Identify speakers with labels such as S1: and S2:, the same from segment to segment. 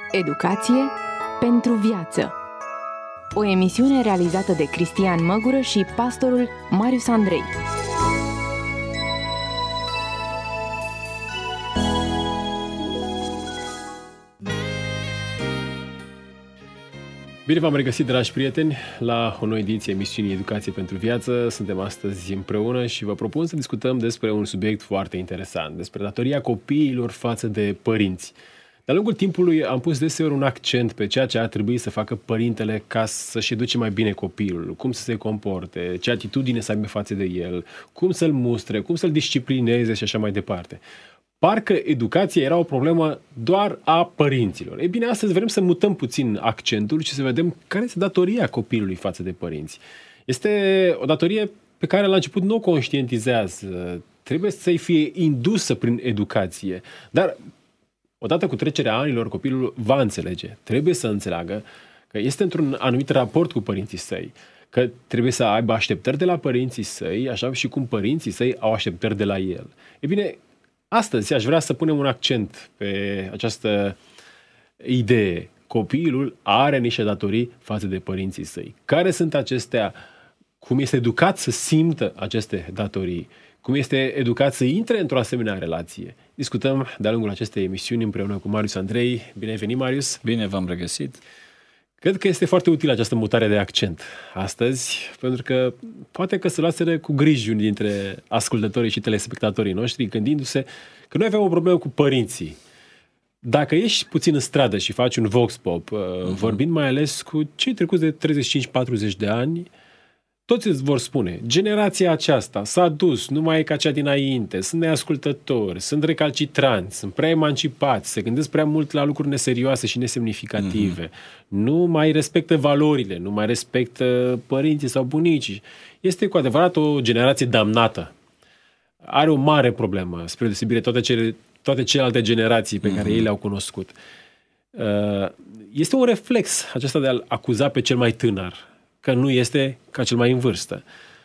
S1: Educație pentru viață. O emisiune realizată de Cristian Măgură și pastorul Marius Andrei.
S2: Bine v-am regăsit, dragi prieteni, la o nouă ediție emisiunii Educație pentru viață. Suntem astăzi împreună și vă propun să discutăm despre un subiect foarte interesant, despre datoria copiilor față de părinți. De-a lungul timpului am pus deseori un accent pe ceea ce ar trebui să facă părintele ca să-și educe mai bine copilul, cum să se comporte, ce atitudine să aibă față de el, cum să-l mustre, cum să-l disciplineze și așa mai departe. Parcă educația era o problemă doar a părinților. Ei bine, astăzi vrem să mutăm puțin accentul și să vedem care este datoria copilului față de părinți. Este o datorie pe care la început nu o conștientizează, trebuie să-i fie indusă prin educație, dar odată cu trecerea anilor, copilul va înțelege, trebuie să înțeleagă că este într-un anumit raport cu părinții săi, că trebuie să aibă așteptări de la părinții săi, așa și cum părinții săi au așteptări de la el. Ei bine, astăzi aș vrea să punem un accent pe această idee. Copilul are niște datorii față de părinții săi. Care sunt acestea? Cum este educat să simtă aceste datorii? Cum este educat să intre într-o asemenea relație? Discutăm de-a lungul acestei emisiuni împreună cu Marius Andrei. Bine ai venit, Marius!
S3: Bine v-am regăsit!
S2: Cred că este foarte utilă această mutare de accent astăzi, pentru că poate că se luaseră cu griji unii dintre ascultătorii și telespectatorii noștri, gândindu-se că noi avem o problemă cu părinții. Dacă ești puțin în stradă și faci un vox pop, vorbind mai ales cu cei trecuți de 35-40 de ani, toți îți vor spune, generația aceasta s-a dus, nu mai e ca cea dinainte, sunt neascultători, sunt recalcitranți, sunt prea emancipați, se gândesc prea mult la lucruri neserioase și nesemnificative, nu mai respectă valorile, nu mai respectă părinții sau bunicii. Este cu adevărat o generație damnată. Are o mare problemă, spre deosebire toate celelalte generații pe care ei le-au cunoscut. Este un reflex acesta de a-l acuza pe cel mai tânăr, că nu este ca cel mai în vârstă.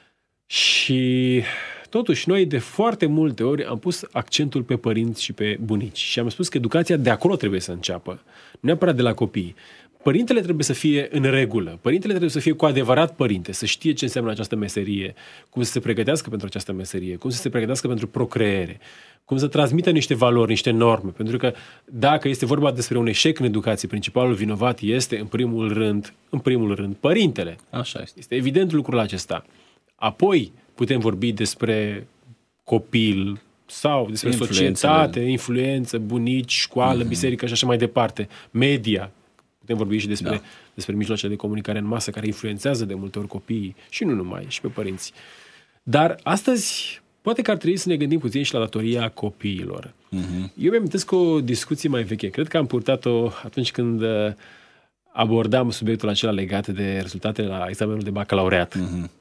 S2: Și totuși noi de foarte multe ori am pus accentul pe părinți și pe bunici și am spus că educația de acolo trebuie să înceapă, nu neapărat de la copii. Părintele trebuie să fie în regulă, părintele trebuie să fie cu adevărat părinte, să știe ce înseamnă această meserie, cum să se pregătească pentru această meserie, cum să se pregătească pentru procreere, cum să transmită niște valori, niște norme, pentru că dacă este vorba despre un eșec în educație, principalul vinovat este în primul rând părintele.
S3: Așa este.
S2: Este evident lucrul acesta. Apoi putem vorbi despre copil sau despre societate, influență, bunici, școală, biserică și așa mai departe, media. Putem vorbi și despre mijloacele de comunicare în masă care influențează de multe ori copiii și nu numai, și pe părinți. Dar astăzi poate că ar trebui să ne gândim puțin și la datoria copiilor. Eu mi-am amintesc o discuție mai veche. Cred că am purtat-o atunci când abordam subiectul acela legat de rezultatele la examenul de bacalaureat.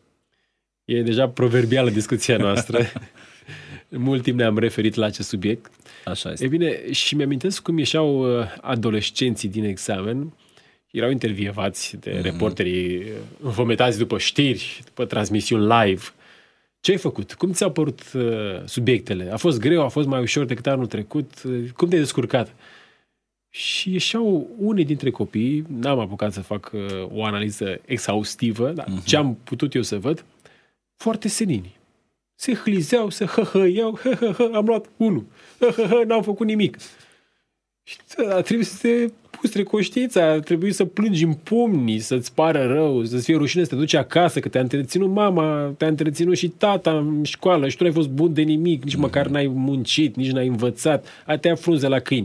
S2: E deja proverbială discuția noastră. Mult timp ne-am referit la acest subiect.
S3: Așa este.
S2: E bine, și mi-amintesc cum ieșeau adolescenții din examen, erau intervievați de reporterii înfometați după știri, după transmisiuni live. Ce ai făcut? Cum ți-au părut subiectele? A fost greu? A fost mai ușor decât anul trecut? Cum te-ai descurcat? Și ieșeau unii dintre copii, n-am apucat să fac o analiză exhaustivă, dar ce am putut eu să văd, foarte senini. Se hlizeau, se hăhăiau, am luat 1, n-am făcut nimic. Și trebuie să te pustre conștiința, trebuie să plângi în pumni, să-ți pară rău, să-ți fie rușine, să te duci acasă, că te-a întreținut mama, te-a întreținut și tata în școală și tu n-ai fost bun de nimic, nici măcar n-ai muncit, nici n-ai învățat, ai tăiat frunze la câini.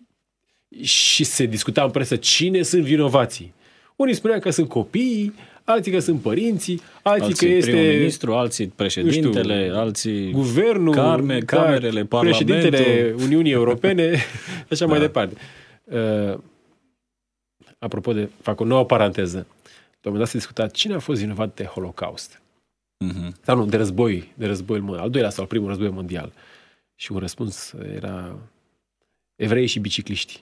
S2: Și se discuta în presă cine sunt vinovații. Unii spuneau că sunt copiii, alții că sunt părinții, alții că este
S3: prim-ministru, alții președintele, alții
S2: guvernul,
S3: camerele, parlamentul,
S2: președintele Uniunii Europene, așa mai departe. Apropo de, fac o nouă paranteză. La un moment dat se discuta cine a fost vinovat de Holocaust. Sau nu, de război al doilea sau al primul război mondial. Și un răspuns era evrei și bicicliști.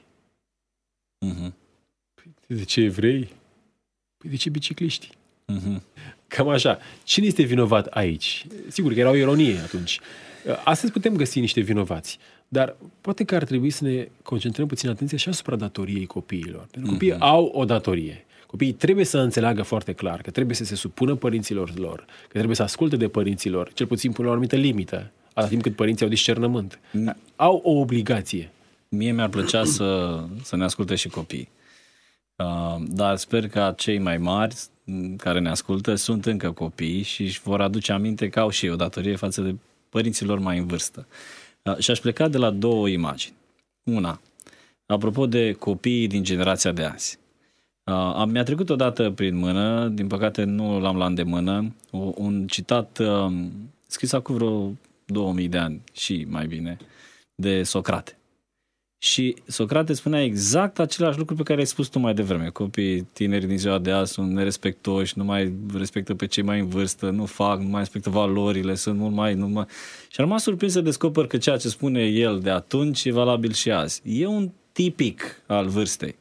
S2: De ce evrei? Păi de ce bicicliști? Cam așa. Cine este vinovat aici? Sigur că era o ironie atunci. Astăzi putem găsi niște vinovați. Dar poate că ar trebui să ne concentrăm puțin atenția și asupra datoriei copiilor. Pentru că copiii au o datorie. Copiii trebuie să înțeleagă foarte clar că trebuie să se supună părinților lor, că trebuie să asculte de părinții lor, cel puțin până la o anumită limită, atât timp cât părinții au discernământ. Au o obligație.
S3: Mie mi-ar plăcea să ne asculte și copiii. Dar sper că cei mai mari care ne ascultă sunt încă copii și își vor aduce aminte că au și ei o datorie față de părinților mai în vârstă. Și aș pleca de la două imagini. Una, apropo de copiii din generația de azi. Mi-a trecut odată prin mână, din păcate nu l-am la îndemână, un citat scris acum vreo 2000 de ani și mai bine, de Socrate. Și Socrate spunea exact același lucru pe care ai spus tu mai devreme. Copiii tineri din ziua de azi sunt nerespectoși, nu mai respectă pe cei mai în vârstă, nu mai respectă valorile, sunt mult mai... Și am rămas surprins să descoper că ceea ce spune el de atunci e valabil și azi. E un tipic al vârstei.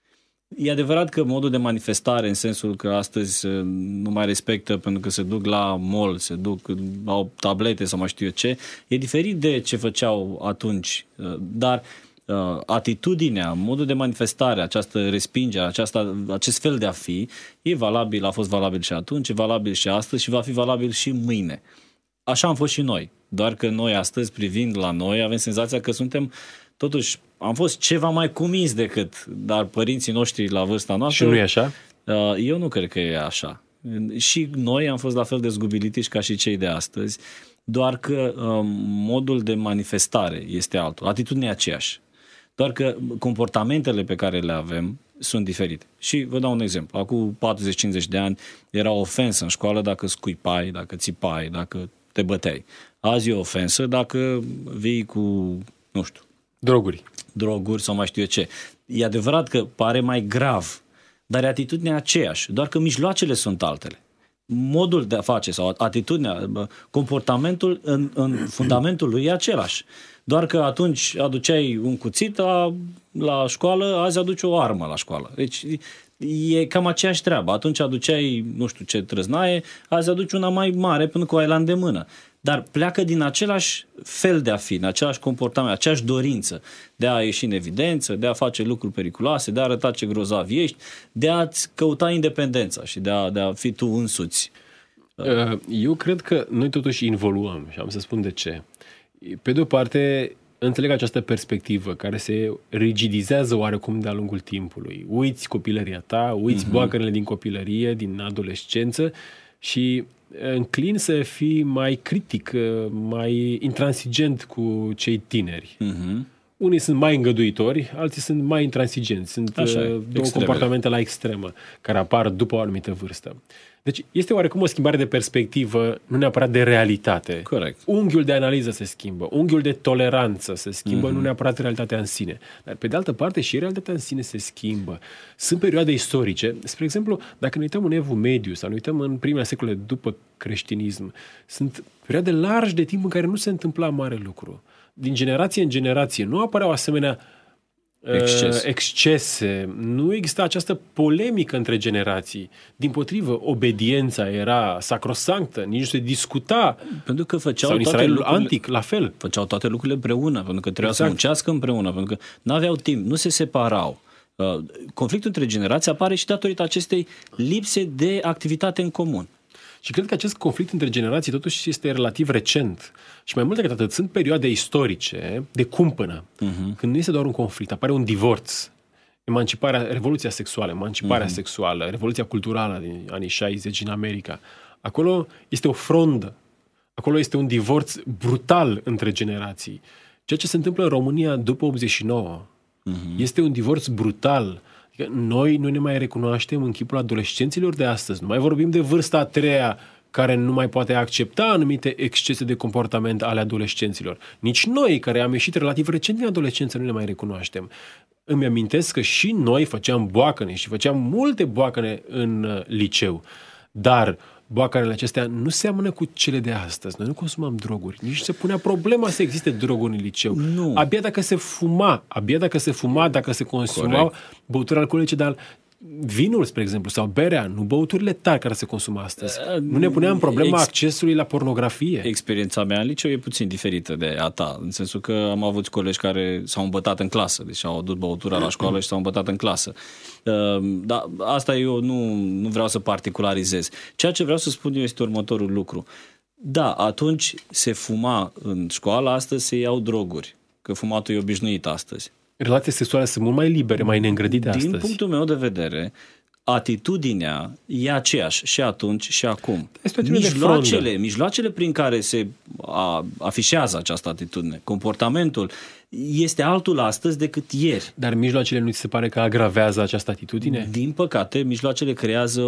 S3: E adevărat că modul de manifestare, în sensul că astăzi nu mai respectă pentru că se duc la mall, au tablete sau mai știu eu ce, e diferit de ce făceau atunci, dar atitudinea, modul de manifestare, această respingere, acest fel de a fi, e valabil, a fost valabil și atunci, e valabil și astăzi și va fi valabil și mâine. Așa am fost și noi, doar că noi astăzi, privind la noi, avem senzația că suntem, totuși, am fost ceva mai cuminți dar părinții noștri la vârsta noastră...
S2: Și nu e așa?
S3: Eu nu cred că e așa. Și noi am fost la fel de zgubilitici ca și cei de astăzi, doar că modul de manifestare este altul, atitudinea aceeași. Doar că comportamentele pe care le avem sunt diferite. Și vă dau un exemplu. Acum 40-50 de ani era o ofensă în școală dacă scuipai, dacă țipai, dacă te băteai. Azi e o ofensă dacă vii cu, nu știu... Droguri sau mai știu eu ce. E adevărat că pare mai grav, dar e atitudinea aceeași, doar că mijloacele sunt altele. Modul de a face sau atitudinea, comportamentul în fundamentul lui e același. Doar că atunci aduceai un cuțit la școală, azi aduci o armă la școală. Deci e cam aceeași treabă. Atunci aduceai, nu știu ce trăznaie, azi aduci una mai mare pentru că o ai la îndemână. Dar pleacă din același fel de a fi, din același comportament, aceeași dorință de a ieși în evidență, de a face lucruri periculoase, de a arăta ce grozav ești, de a-ți căuta independența și de a fi tu însuți.
S2: Eu cred că noi totuși involuăm și am să spun de ce. Pe de o parte, înțeleg această perspectivă care se rigidizează oarecum de-a lungul timpului. Uiți copilăria ta, uiți boacănele din copilărie, din adolescență și înclin să fii mai critic, mai intransigent cu cei tineri. Unii sunt mai îngăduitori, alții sunt mai intransigenți. Sunt două comportamente la extremă care apar după o anumită vârstă. Deci este oarecum o schimbare de perspectivă, nu neapărat de realitate.
S3: Corect.
S2: Unghiul de analiză se schimbă, unghiul de toleranță se schimbă, nu neapărat realitatea în sine. Dar pe de altă parte și realitatea în sine se schimbă. Sunt perioade istorice. Spre exemplu, dacă ne uităm în Evul Mediu sau ne uităm în primele secole după creștinism, sunt perioade largi de timp în care nu se întâmpla mare lucru. Din generație în generație nu apăreau asemenea excese. Nu exista această polemică între generații. Dimpotrivă, obediența era sacrosanctă, nici nu se discuta.
S3: Pentru că făceau
S2: sau în Israelul antic, la fel.
S3: Făceau toate lucrurile împreună, pentru că trebuia să muncească împreună, pentru că nu aveau timp, nu se separau. Conflictul între generații apare și datorită acestei lipse de activitate în comun.
S2: Și cred că acest conflict între generații totuși este relativ recent. Și mai mult decât atât, sunt perioade istorice de cumpănă, când nu este doar un conflict, apare un divorț. Revoluția sexuală, emanciparea sexuală, revoluția culturală din anii 60 în America. Acolo este o frondă. Acolo este un divorț brutal între generații. Ceea ce se întâmplă în România după 89 este un divorț brutal. Noi nu ne mai recunoaștem în chipul adolescenților de astăzi. Nu mai vorbim de vârsta a treia care nu mai poate accepta anumite excese de comportament ale adolescenților. Nici noi, care am ieșit relativ recent din adolescență, nu ne mai recunoaștem. Îmi amintesc că și noi făceam boacăne și făceam multe boacăne în liceu. Dar boacănele acestea nu seamănă cu cele de astăzi. Noi nu consumam droguri. Nici se punea problema să existe droguri în liceu.
S3: Nu.
S2: Abia dacă se fuma, dacă se consumau băuturi alcoolice, dar vinul, spre exemplu, sau berea, nu băuturile tari care se consumă astăzi. Nu ne puneam problema accesului la pornografie.
S3: Experiența mea în liceu e puțin diferită de a ta, în sensul că am avut colegi care s-au îmbătat în clasă, deci au adus băutura la școală și s-au îmbătat în clasă. Dar asta eu nu vreau să particularizez. Ceea ce vreau să spun eu este următorul lucru. Da, atunci se fuma în școală, astăzi se iau droguri, că fumatul e obișnuit astăzi.
S2: Relațiile sexuale sunt mult mai libere, mai neîngrădite astăzi.
S3: Din punctul meu de vedere, atitudinea e aceeași și atunci și acum. Mijloacele prin care se afișează această atitudine, comportamentul este altul astăzi decât ieri.
S2: Dar mijloacele nu ți se pare că agravează această atitudine?
S3: Din păcate, mijloacele creează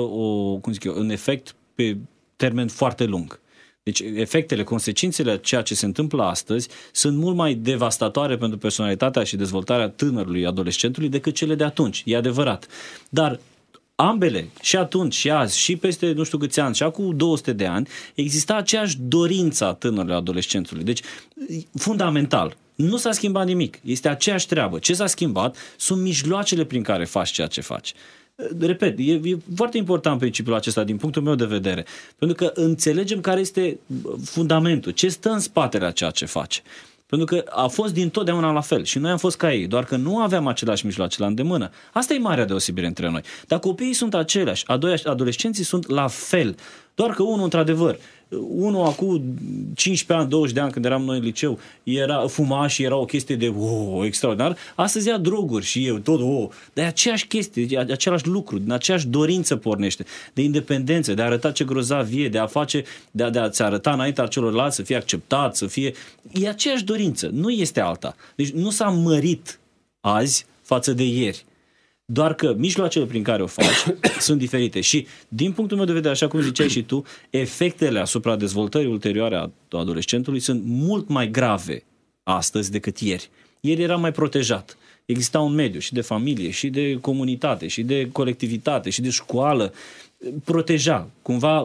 S3: un efect pe termen foarte lung. Deci efectele, consecințele ceea ce se întâmplă astăzi sunt mult mai devastatoare pentru personalitatea și dezvoltarea tânărului, adolescentului, decât cele de atunci. E adevărat. Dar ambele, și atunci și azi, și peste nu știu câți ani, și acum 200 de ani, exista aceeași dorință a tânărului, adolescentului. Deci, fundamental, nu s-a schimbat nimic. Este aceeași treabă. Ce s-a schimbat sunt mijloacele prin care faci ceea ce faci. Repet, e foarte important principiul acesta din punctul meu de vedere, pentru că înțelegem care este fundamentul, ce stă în spatele a ceea ce face. Pentru că a fost dintotdeauna la fel și noi am fost ca ei, doar că nu aveam aceleași mijloace la îndemână. Asta e marea deosebire între noi. Dar copiii sunt aceleași, adolescenții sunt la fel, doar că unul, într-adevăr, unul acum 15 ani, 20 de ani, când eram noi în liceu, fuma și era o chestie de extraordinar. Astăzi ia droguri și eu tot, dar e aceeași chestie, același lucru, din aceeași dorință pornește, de independență, de a arăta ce grozav e, de a-ți arăta înaintea celorlalți, să fie acceptat, să fie... E aceeași dorință, nu este alta. Deci nu s-a mărit azi față de ieri. Doar că mijloacele prin care o faci sunt diferite și, din punctul meu de vedere, așa cum ziceai și tu, efectele asupra dezvoltării ulterioare a adolescentului sunt mult mai grave astăzi decât ieri. Ieri era mai protejat. Exista un mediu și de familie, și de comunitate, și de colectivitate, și de școală. Proteja, cumva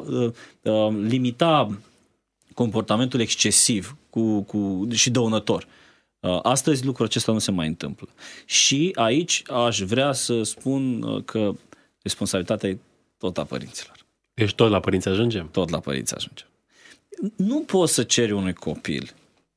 S3: limita comportamentul excesiv și dăunător. Astăzi lucrul acesta nu se mai întâmplă. Și aici aș vrea să spun că responsabilitatea e tot a părinților.
S2: Deci tot la părinți ajungem?
S3: Tot la părinți ajungem. Nu poți să ceri unui copil,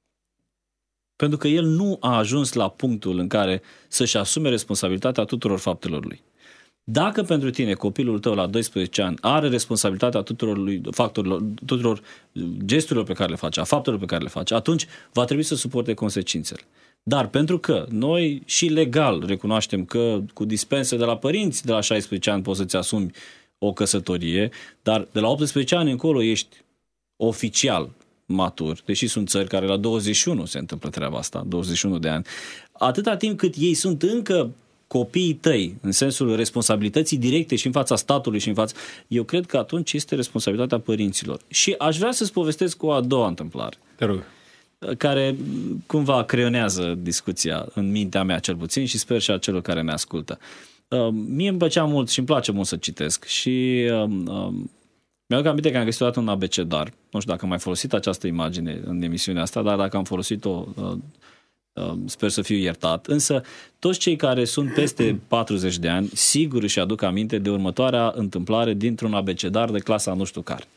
S3: pentru că el nu a ajuns la punctul în care să-și asume responsabilitatea tuturor faptelor lui. Dacă pentru tine copilul tău la 12 ani are responsabilitatea tuturor gesturilor pe care le face, a faptelor pe care le face, atunci va trebui să suporte consecințele. Dar pentru că noi și legal recunoaștem că cu dispense de la părinți de la 16 ani poți să-ți asumi o căsătorie, dar de la 18 ani încolo ești oficial matur, deși sunt țări care la 21 se întâmplă treaba asta, 21 de ani, atâta timp cât ei sunt încă copiii tăi, în sensul responsabilității directe și în fața statului și în fața... Eu cred că atunci este responsabilitatea părinților. Și aș vrea să-ți povestesc o a doua întâmplare.
S2: Te rog.
S3: Care cumva creionează discuția în mintea mea cel puțin și sper și a celor care ne ascultă. Mie îmi plăcea mult și îmi place mult să citesc și mi-aduc aminte că am găsit odată un abecedar. Nu știu dacă am mai folosit această imagine în emisiunea asta, dar dacă am folosit-o... sper să fiu iertat, însă toți cei care sunt peste 40 de ani sigur își aduc aminte de următoarea întâmplare dintr-un abecedar de clasa nu știu care.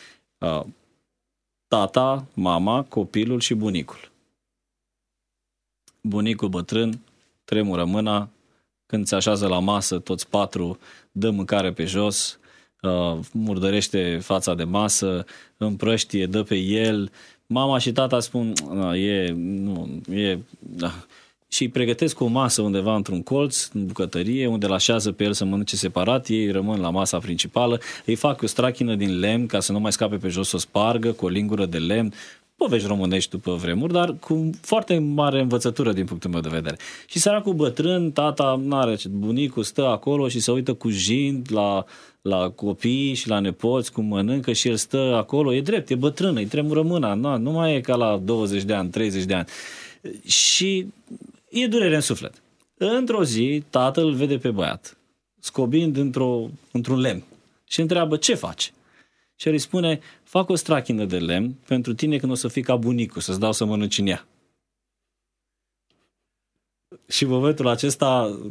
S3: Tata, mama, copilul și bunicul. Bunicul bătrân tremură mâna, când se așează la masă toți patru, dă mâncare pe jos, murdărește fața de masă, împrăștie, dă pe el. Mama și tata spun, și pregătesc o masă undeva într-un colț, în bucătărie, unde îl așează pe el să mănânce separat, ei rămân la masa principală, îi fac o strachină din lemn ca să nu mai scape pe jos, o spargă cu o lingură de lemn, povești românești după vremuri, dar cu foarte mare învățătură din punctul meu de vedere. Și săracul bătrân, tata, bunicul stă acolo și se uită cu jind la copii și la nepoți, cum mănâncă și el stă acolo, e drept, e bătrân, îi tremură mâna, nu mai e ca la 20 de ani, 30 de ani. Și e durere în suflet. Într-o zi, tatăl îl vede pe băiat, scobind într-un lemn și întreabă, ce faci? Și el îi spune, fac o strachină de lemn pentru tine când o să fii ca bunicul, să-ți dau să mănânci în ea. Și în momentul acesta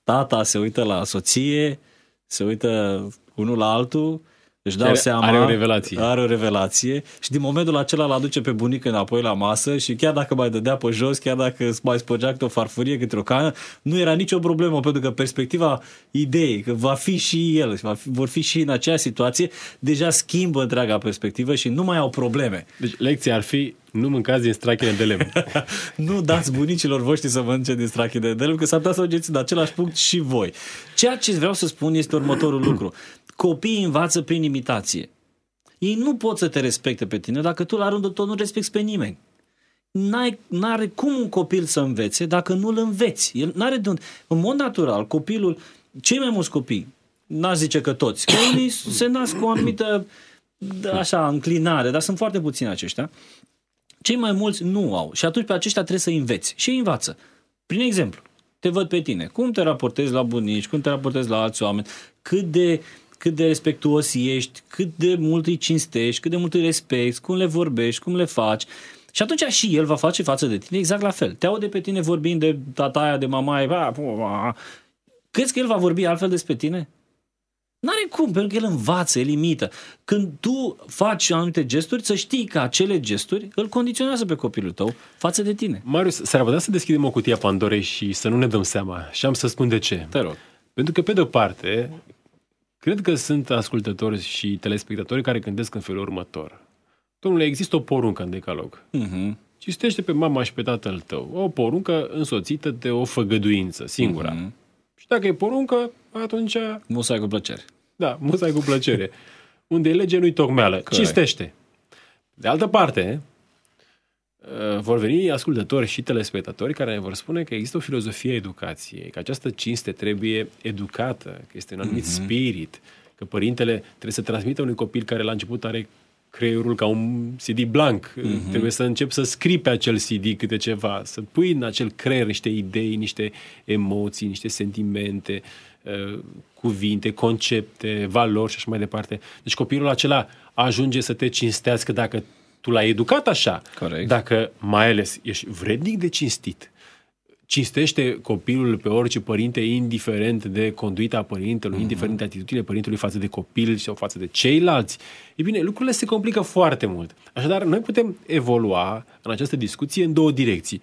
S3: tata se uită la soție, se uită unul la altul, își dau seama, are o revelație și din momentul acela îl aduce pe bunică înapoi la masă și chiar dacă mai dădea pe jos, chiar dacă mai spărgea câte o farfurie, câte o cană, nu era nicio problemă, pentru că perspectiva ideii că va fi și el, vor fi și în aceea situație, deja schimbă întreaga perspectivă și nu mai au probleme.
S2: Deci lecția ar fi: nu mâncați din strachine de lemn.
S3: Nu dați bunicilor voștri să mănânce din strachine de lemn, că s-ar putea să ajungeți în același punct și voi. Ceea ce vreau să spun este următorul lucru. Copiii învață prin imitație. Ei nu pot să te respecte pe tine dacă tu la rândul tău nu respecti pe nimeni. N-are cum un copil să învețe dacă nu-l înveți. El n-are de unde. În mod natural, copilul, cei mai mulți copii, n-aș zice că toți, că unii se nasc cu o anumită așa, înclinare, dar sunt foarte puțini aceștia. Cei mai mulți nu au. Și atunci pe aceștia trebuie să înveți. Și ei învață. Prin exemplu, te văd pe tine. Cum te raportezi la bunici, cum te raportezi la alți oameni, cât de respectuos ești, cât de mult îi cinstești, cât de mult îi respecti, cum le vorbești, cum le faci. Și atunci și el va face față de tine exact la fel. Te aude pe tine vorbind de tataia, de mamaia, crezi că el va vorbi altfel despre tine? N-are cum, pentru că el învață, el imită. Când tu faci anumite gesturi, să știi că acele gesturi îl condiționează pe copilul tău față de tine.
S2: Marius, s-ar putea să deschidem o cutie a Pandorei și să nu ne dăm seama. Și am să spun de ce.
S3: Te rog.
S2: Pentru că, pe de-o parte, cred că sunt ascultători și telespectatori care gândesc în felul următor. Domnule, există o poruncă în Decalog. Cinstește pe mama și pe tatăl tău. O poruncă însoțită de o făgăduință singura. Și dacă e poruncă, atunci...
S3: Musai cu plăcere.
S2: Da, musai cu plăcere. Unde e lege, nu-i tocmeală. Corect. Cinstește. De altă parte, vor veni ascultători și telespectatori care ne vor spune că există o filozofie a educației, că această cinste trebuie educată, că este un anumit spirit, că părintele trebuie să transmită unui copil care la început are creierul ca un CD blank. Trebuie să începi să scrii pe acel CD câte ceva, să pui în acel creier niște idei, niște emoții, niște sentimente, cuvinte, concepte, valori și așa mai departe. Deci copilul acela ajunge să te cinstească dacă tu l-ai educat așa.
S3: Corect.
S2: Dacă mai ales ești vrednic de cinstit, cinstește copilul pe orice părinte, indiferent de conduita părintelui, indiferent de atitudinea părintelui față de copil sau față de ceilalți. E bine, lucrurile se complică foarte mult. Așadar, noi putem evolua în această discuție în două direcții.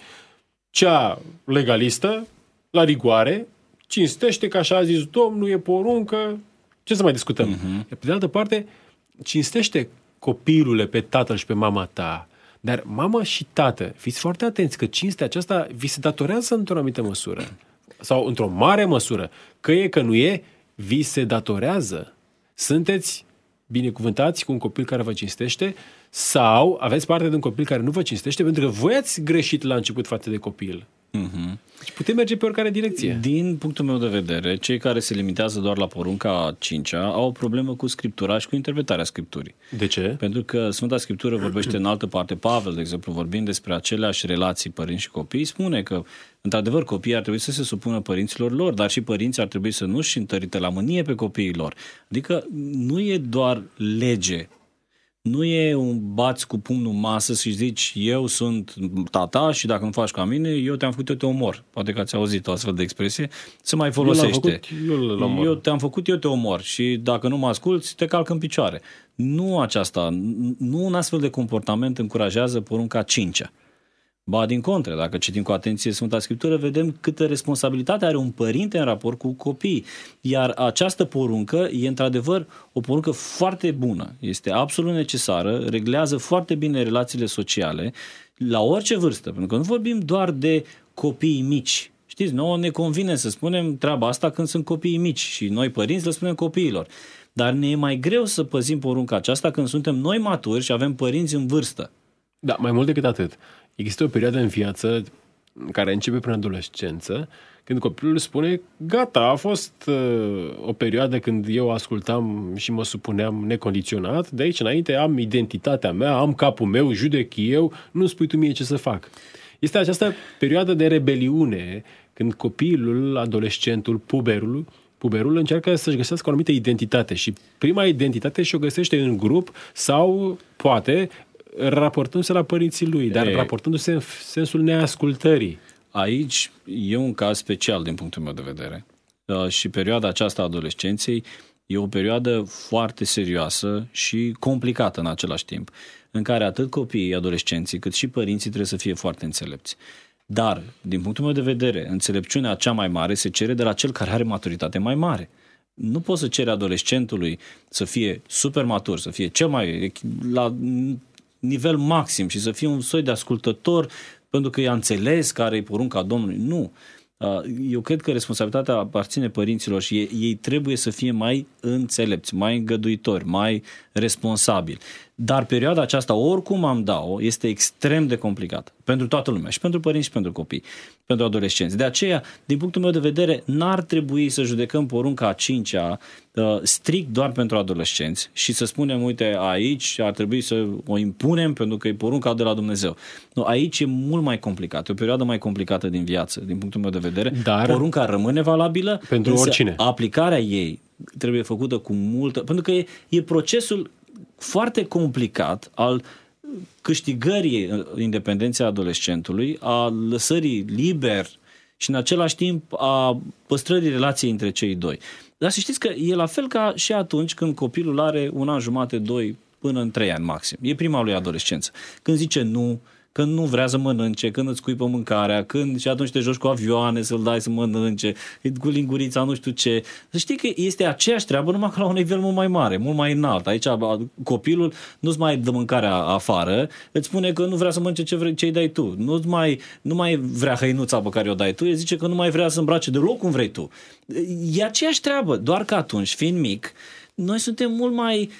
S2: Cea legalistă, la rigoare, cinstește că așa a zis Domnul, e poruncă, ce să mai discutăm? Pe de altă parte, cinstește copilule pe tatăl și pe mama ta. Dar mamă și tată, fiți foarte atenți că cinstea aceasta vi se datorează într-o anumită măsură. Sau într-o mare măsură. Că e, că nu e, vi se datorează. Sunteți binecuvântați cu un copil care vă cinstește sau aveți parte de un copil care nu vă cinstește pentru că voi ați greșit la început față de copil. Deci putem merge pe oricare direcție.
S3: Din punctul meu de vedere, cei care se limitează doar la porunca a 5-a au o problemă cu scriptura și cu interpretarea scripturii.
S2: De ce?
S3: Pentru că Sfânta Scriptură vorbește în altă parte. Pavel, de exemplu, vorbind despre aceleași relații părinți și copii, spune că, într-adevăr, copiii ar trebui să se supună părinților lor, dar și părinții ar trebui să nu-și întărite la mânie pe copiii lor. Adică nu e doar lege. Nu e un bați cu pumnul în masă și zici eu sunt tata și dacă nu faci ca mine, eu te-am făcut, eu te omor. Poate că ați auzit o astfel de expresie. Se mai folosește. Eu te-am făcut, eu te omor și dacă nu mă asculți, te calc în picioare. Nu aceasta, nu un astfel de comportament încurajează porunca 5-a. Ba, din contră, dacă citim cu atenție Sfânta Scriptură, vedem câtă responsabilitate are un părinte în raport cu copiii. Iar această poruncă e într-adevăr o poruncă foarte bună. Este absolut necesară, reglează foarte bine relațiile sociale la orice vârstă. Pentru că nu vorbim doar de copii mici. Știți, nouă ne convine să spunem treaba asta când sunt copiii mici și noi părinți le spunem copiilor. Dar ne e mai greu să păzim porunca aceasta când suntem noi maturi și avem părinți în vârstă.
S2: Da, mai mult decât atât. Există o perioadă în viață care începe prin adolescență, când copilul spune, gata, a fost o perioadă când eu ascultam și mă supuneam necondiționat, de aici înainte am identitatea mea, am capul meu, judec eu, nu-mi spui tu mie ce să fac. Este această perioadă de rebeliune, când copilul, adolescentul, puberul încearcă să-și găsească o anumită identitate și prima identitate și-o găsește în grup sau, poate, raportându-se la părinții lui, dar raportându-se în sensul neascultării.
S3: Aici e un caz special din punctul meu de vedere, și perioada aceasta a adolescenței e o perioadă foarte serioasă și complicată în același timp, în care atât copiii, adolescenții, cât și părinții trebuie să fie foarte înțelepți. Dar, din punctul meu de vedere, înțelepciunea cea mai mare se cere de la cel care are maturitate mai mare. Nu poți să ceri adolescentului să fie super matur, să fie cel mai la nivel maxim și să fie un soi de ascultător pentru că i-a înțeles care e porunca Domnului. Nu. Eu cred că responsabilitatea aparține părinților și ei trebuie să fie mai înțelepți, mai îngăduitori, mai responsabili. Dar perioada aceasta, oricum am dat-o, este extrem de complicată pentru toată lumea, și pentru părinți și pentru copii, pentru adolescenți. De aceea, din punctul meu de vedere, n-ar trebui să judecăm porunca a 5-a strict doar pentru adolescenți și să spunem, uite, aici ar trebui să o impunem pentru că e porunca de la Dumnezeu. Nu, aici e mult mai complicat, e o perioadă mai complicată din viață, din punctul meu de vedere. Dar porunca rămâne valabilă
S2: pentru oricine.
S3: Aplicarea ei trebuie făcută cu multă... Pentru că e procesul foarte complicat al câștigării independenței adolescentului, a lăsării liber și în același timp a păstrării relației între cei doi. Dar să știți că e la fel ca și atunci când copilul are 1 an jumate, 2 până în 3 ani maxim. E prima lui adolescență. Când zice nu, când nu vrea să mănânce, când îți scuipă mâncarea, și atunci te joci cu avioane să-l dai să mănânce, cu lingurița, nu știu ce. Să știi că este aceeași treabă, numai că la un nivel mult mai mare, mult mai înalt. Aici copilul nu-ți mai dă mâncarea afară, îți spune că nu vrea să mănânce ce îi dai tu. Nu mai vrea hăinuța pe care o dai tu, îi zice că nu mai vrea să îmbrace deloc cum vrei tu. E aceeași treabă, doar că atunci, fiind mic, noi suntem mult mai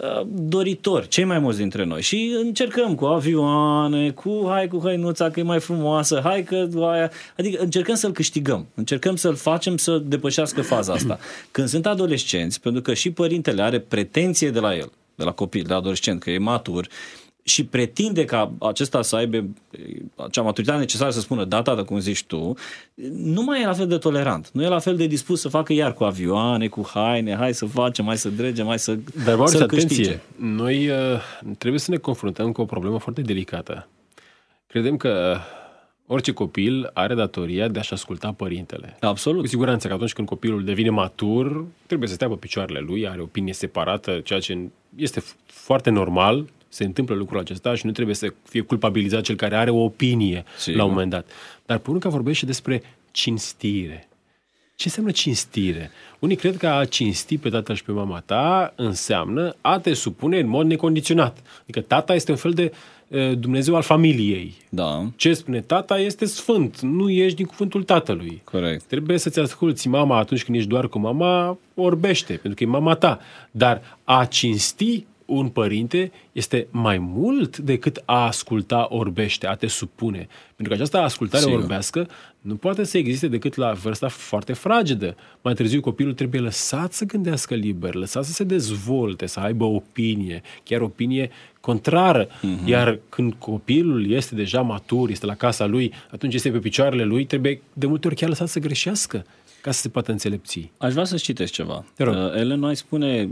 S3: doritori, cei mai mulți dintre noi, și încercăm cu avioane, hai cu hăinuța că e mai frumoasă, hai că aia, adică încercăm să-l câștigăm, încercăm să-l facem să depășească faza asta. Când sunt adolescenți, pentru că și părintele are pretenție de la el, de la copil, de adolescent, că e matur și pretinde ca acesta să aibă acea maturitate necesară să spună da, tată, cum zici tu, nu mai e la fel de tolerant. Nu e la fel de dispus să facă iar cu avioane, cu haine, hai să facem, hai să dregem, hai să
S2: să câștige. Noi trebuie să ne confruntăm cu o problemă foarte delicată. Credem că orice copil are datoria de a-și asculta părintele.
S3: Absolut.
S2: Cu siguranță că atunci când copilul devine matur, trebuie să stea pe picioarele lui, are opinie separată, ceea ce este foarte normal. Se întâmplă lucrul acesta și nu trebuie să fie culpabilizat cel care are o opinie la un moment dat. Dar porunca vorbește despre cinstire. Ce înseamnă cinstire? Unii cred că a cinsti pe tatăl și pe mama ta înseamnă a te supune în mod necondiționat. Adică tata este un fel de Dumnezeu al familiei.
S3: Da.
S2: Ce spune tata este sfânt. Nu ieși din cuvântul tatălui.
S3: Corect.
S2: Trebuie să-ți asculți mama atunci când ești doar cu mama, orbește, pentru că e mama ta. Dar a cinsti un părinte este mai mult decât a asculta orbește, a te supune. Pentru că această ascultare orbească nu poate să existe decât la vârsta foarte fragedă. Mai târziu copilul trebuie lăsat să gândească liber, lăsat să se dezvolte, să aibă opinie, chiar opinie contrară. Iar când copilul este deja matur, este la casa lui, atunci este pe picioarele lui, trebuie de multe ori chiar lăsat să greșească ca să se poată înțelepți.
S3: Aș vrea să citesc ceva. Ellen White spune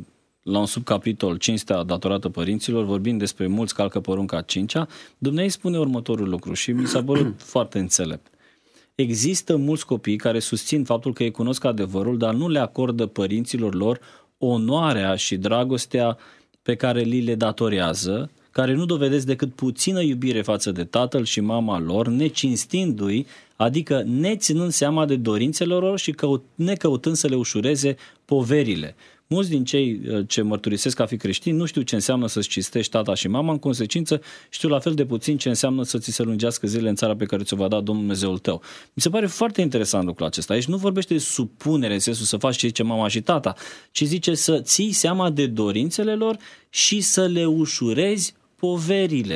S3: la un subcapitol, cinstea datorată părinților, vorbind despre mulți calcă porunca a 5-a, Dumnezeu spune următorul lucru și mi s-a părut foarte înțelept. Există mulți copii care susțin faptul că ei cunosc adevărul, dar nu le acordă părinților lor onoarea și dragostea pe care li le datorează, care nu dovedesc decât puțină iubire față de tatăl și mama lor, necinstindu-i, adică neținând seama de dorințele lor și necăutând să le ușureze poverile. Mulți din cei ce mărturisesc a fi creștini nu știu ce înseamnă să-ți cinstești tata și mama, în consecință știu la fel de puțin ce înseamnă să ți se lungească zilele în țara pe care ți-o va da Domnul Dumnezeul tău. Mi se pare foarte interesant lucrul acesta. Aici nu vorbește de supunere, în sensul să faci ce zice mama și tata, ci zice să ții seama de dorințele lor și să le ușurezi poverile.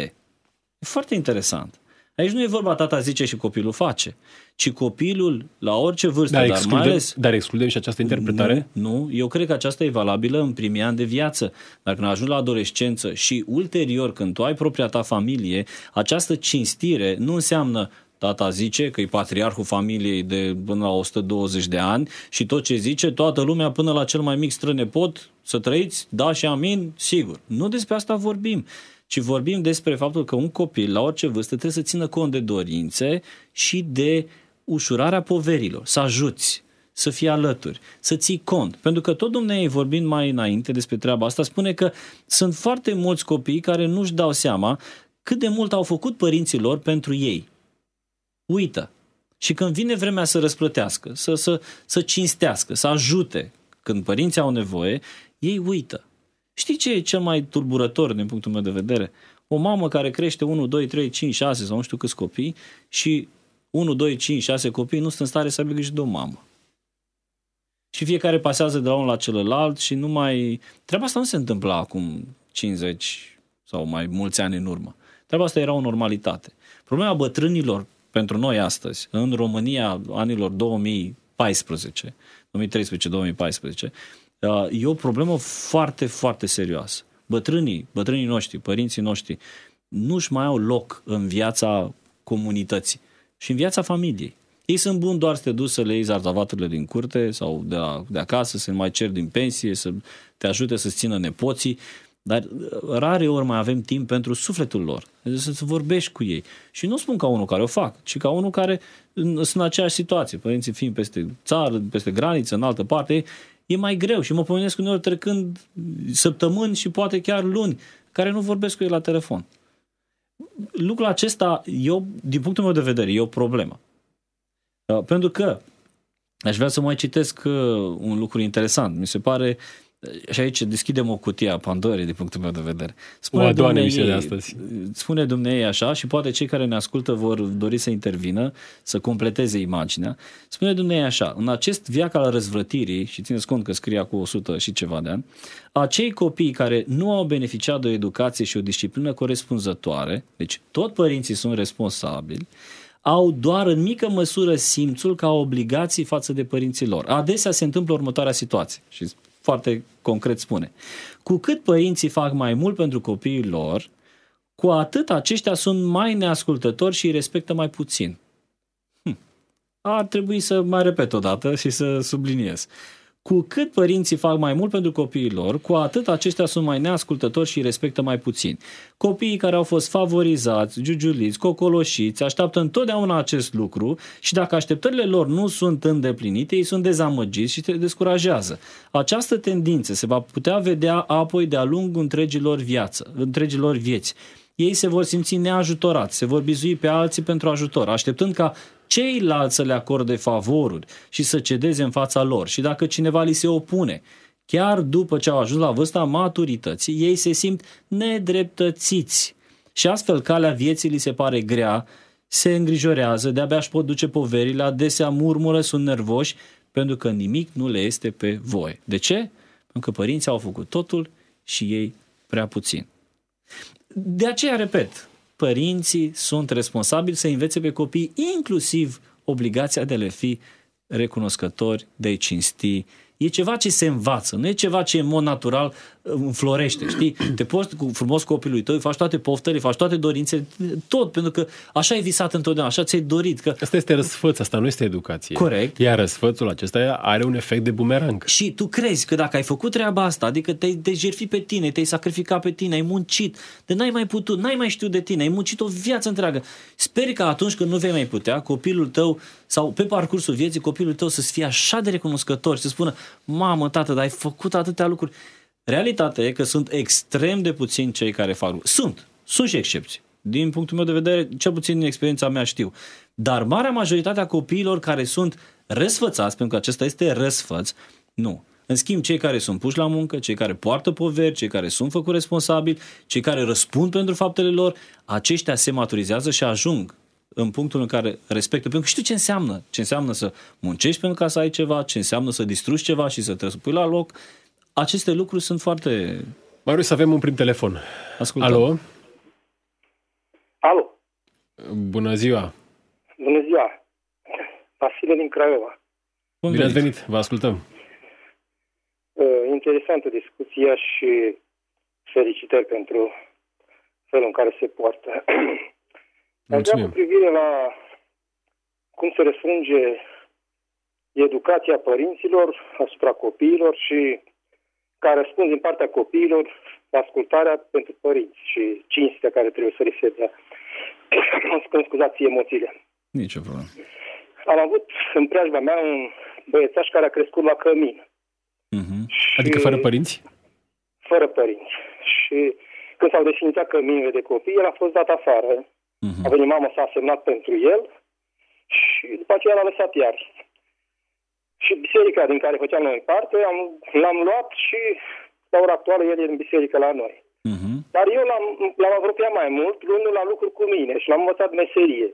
S3: E foarte interesant. Aici nu e vorba tata zice și copilul face, ci copilul la orice vârstă,
S2: dar excludem și această interpretare?
S3: Nu, eu cred că aceasta e valabilă în primii ani de viață, dar când ajungi la adolescență și ulterior când tu ai propria ta familie, această cinstire nu înseamnă tata zice că e patriarhul familiei de până la 120 de ani și tot ce zice, toată lumea până la cel mai mic strănepot, să trăiți, da și amin, sigur. Nu despre asta vorbim, ci vorbim despre faptul că un copil la orice vârstă trebuie să țină cont de dorințe și de ușurarea poverilor, să ajuți, să fii alături, să ții cont. Pentru că tot Dumnezeu, vorbind mai înainte despre treaba asta, spune că sunt foarte mulți copii care nu-și dau seama cât de mult au făcut părinții lor pentru ei. Uită. Și când vine vremea să răsplătească, să cinstească, să ajute, când părinții au nevoie, ei uită. Știi ce e cel mai tulburător din punctul meu de vedere? O mamă care crește 1, 2, 3, 5, 6 sau nu știu câți copii și 1, 2, 5, 6 copii nu sunt în stare să aibă grijă de o mamă. Și fiecare pasează de la unul la celălalt și nu mai... Treaba asta nu se întâmpla acum 50 sau mai mulți ani în urmă. Treaba asta era o normalitate. Problema bătrânilor pentru noi astăzi, în România anilor 2014, 2013-2014, e o problemă foarte, foarte serioasă. Bătrânii noștri, părinții noștri, nu-și mai au loc în viața comunității și în viața familiei. Ei sunt buni doar să te duci să le iei zarzavaturile din curte sau de acasă, să mai ceri din pensie, să te ajute să-ți țină nepoții, dar rare ori mai avem timp pentru sufletul lor, să vorbești cu ei. Și nu spun ca unul care o fac, ci ca unul care sunt în aceeași situație, părinții fiind peste țară, peste graniță, în altă parte, e mai greu și mă pomenesc uneori trecând săptămâni și poate chiar luni, care nu vorbesc cu ei la telefon. Lucrul acesta, din punctul meu de vedere, e o problemă. Pentru că aș vrea să mai citesc un lucru interesant. Mi se pare, și aici deschidem o cutie a Pandorei din punctul meu de vedere. Spune Dumnezeu așa și poate cei care ne ascultă vor dori să intervină, să completeze imaginea. Spune Dumnezeu așa: în acest veac al răzvrătirii, și țineți cont că scrie cu 100 și ceva de ani, acei copii care nu au beneficiat de o educație și o disciplină corespunzătoare, deci tot părinții sunt responsabili, au doar în mică măsură simțul ca obligații față de părinții lor. Adesea se întâmplă următoarea situație și foarte concret spune: cu cât părinții fac mai mult pentru copiii lor, cu atât aceștia sunt mai neascultători și îi respectă mai puțin. Ar trebui să mai repet o dată și să subliniez. Cu cât părinții fac mai mult pentru copiii lor, cu atât aceștia sunt mai neascultători și îi respectă mai puțin. Copiii care au fost favorizați, giugiuliți, cocoloșiți, așteaptă întotdeauna acest lucru și dacă așteptările lor nu sunt îndeplinite, ei sunt dezamăgiți și se descurajează. Această tendință se va putea vedea apoi de-a lungul întregilor vieți. Ei se vor simți neajutorați, se vor bizui pe alții pentru ajutor, așteptând ca ceilalți să le acorde favoruri și să cedeze în fața lor. Și dacă cineva li se opune, chiar după ce au ajuns la vârsta maturității, ei se simt nedreptățiți. Și astfel calea vieții li se pare grea, se îngrijorează, de-abia își pot duce poverile, adesea murmură, sunt nervoși, pentru că nimic nu le este pe voie. De ce? Pentru că părinții au făcut totul și ei prea puțin. De aceea, repet, părinții sunt responsabili să învețe pe copii inclusiv obligația de a le fi recunoscători, de a-i cinsti. E ceva ce se învață, nu e ceva ce în mod natural înflorește, știi? Te poți cu frumos copilului tău, faci toate poftele, faci toate dorințele, tot, pentru că așa ai visat întotdeauna, așa ți-ai dorit. Că...
S2: Asta este răsfăț, asta nu este educație.
S3: Corect.
S2: Iar răsfățul acesta are un efect de bumerang.
S3: Și tu crezi că dacă ai făcut treaba asta, adică te-ai jertfit pe tine, te-ai sacrificat pe tine, ai muncit, de n-ai mai putut, n-ai mai știut de tine, ai muncit o viață întreagă. Sper că atunci când nu vei mai putea, copilul tău sau pe parcursul vieții, copilul tău să fie așa de recunoscător, să spună: mamă, tată, dar ai făcut atâtea lucruri. Realitatea e că sunt extrem de puțini cei care fac lucruri. Sunt și excepții. Din punctul meu de vedere, cel puțin în experiența mea știu. Dar marea majoritate a copiilor care sunt răsfățați, pentru că acesta este răsfăț, nu. În schimb, cei care sunt puși la muncă, cei care poartă poveri, cei care sunt făcuți responsabili, cei care răspund pentru faptele lor, aceștia se maturizează și ajung în punctul în care respectă. Pentru că știu ce înseamnă. Ce înseamnă să muncești pentru ca să ai ceva, ce înseamnă să distrugi ceva și să te pui la loc. Aceste lucruri sunt foarte...
S2: Marius, avem un prim telefon.
S3: Ascultăm.
S2: Alo?
S4: Alo?
S2: Bună ziua!
S4: Bună ziua! Vasile din Craiova.
S2: Bine ați venit, vă ascultăm.
S4: Interesantă discuția și felicitări pentru felul în care se poartă. Aș vrea cu privire la cum se răsfrânge educația părinților asupra copiilor și ca răspuns din partea copiilor ascultarea pentru părinți și cinstea care trebuie să le se dea. Scuzați emoțiile.
S3: Nici o problemă.
S4: Am avut în preajma mea un băiețaș care a crescut la cămin.
S2: Adică fără părinți?
S4: Fără părinți. Și când s-au desfințat căminile de copii, el a fost dat afară. A venit mama, s-a semnat pentru el și după aceea l-a lăsat iar. Și biserica din care făceam noi parte, l-am luat și la ora actuală el e în biserică la noi. Dar eu l-am apropiat mai mult, luându-l la lucruri cu mine și l-am învățat meserie.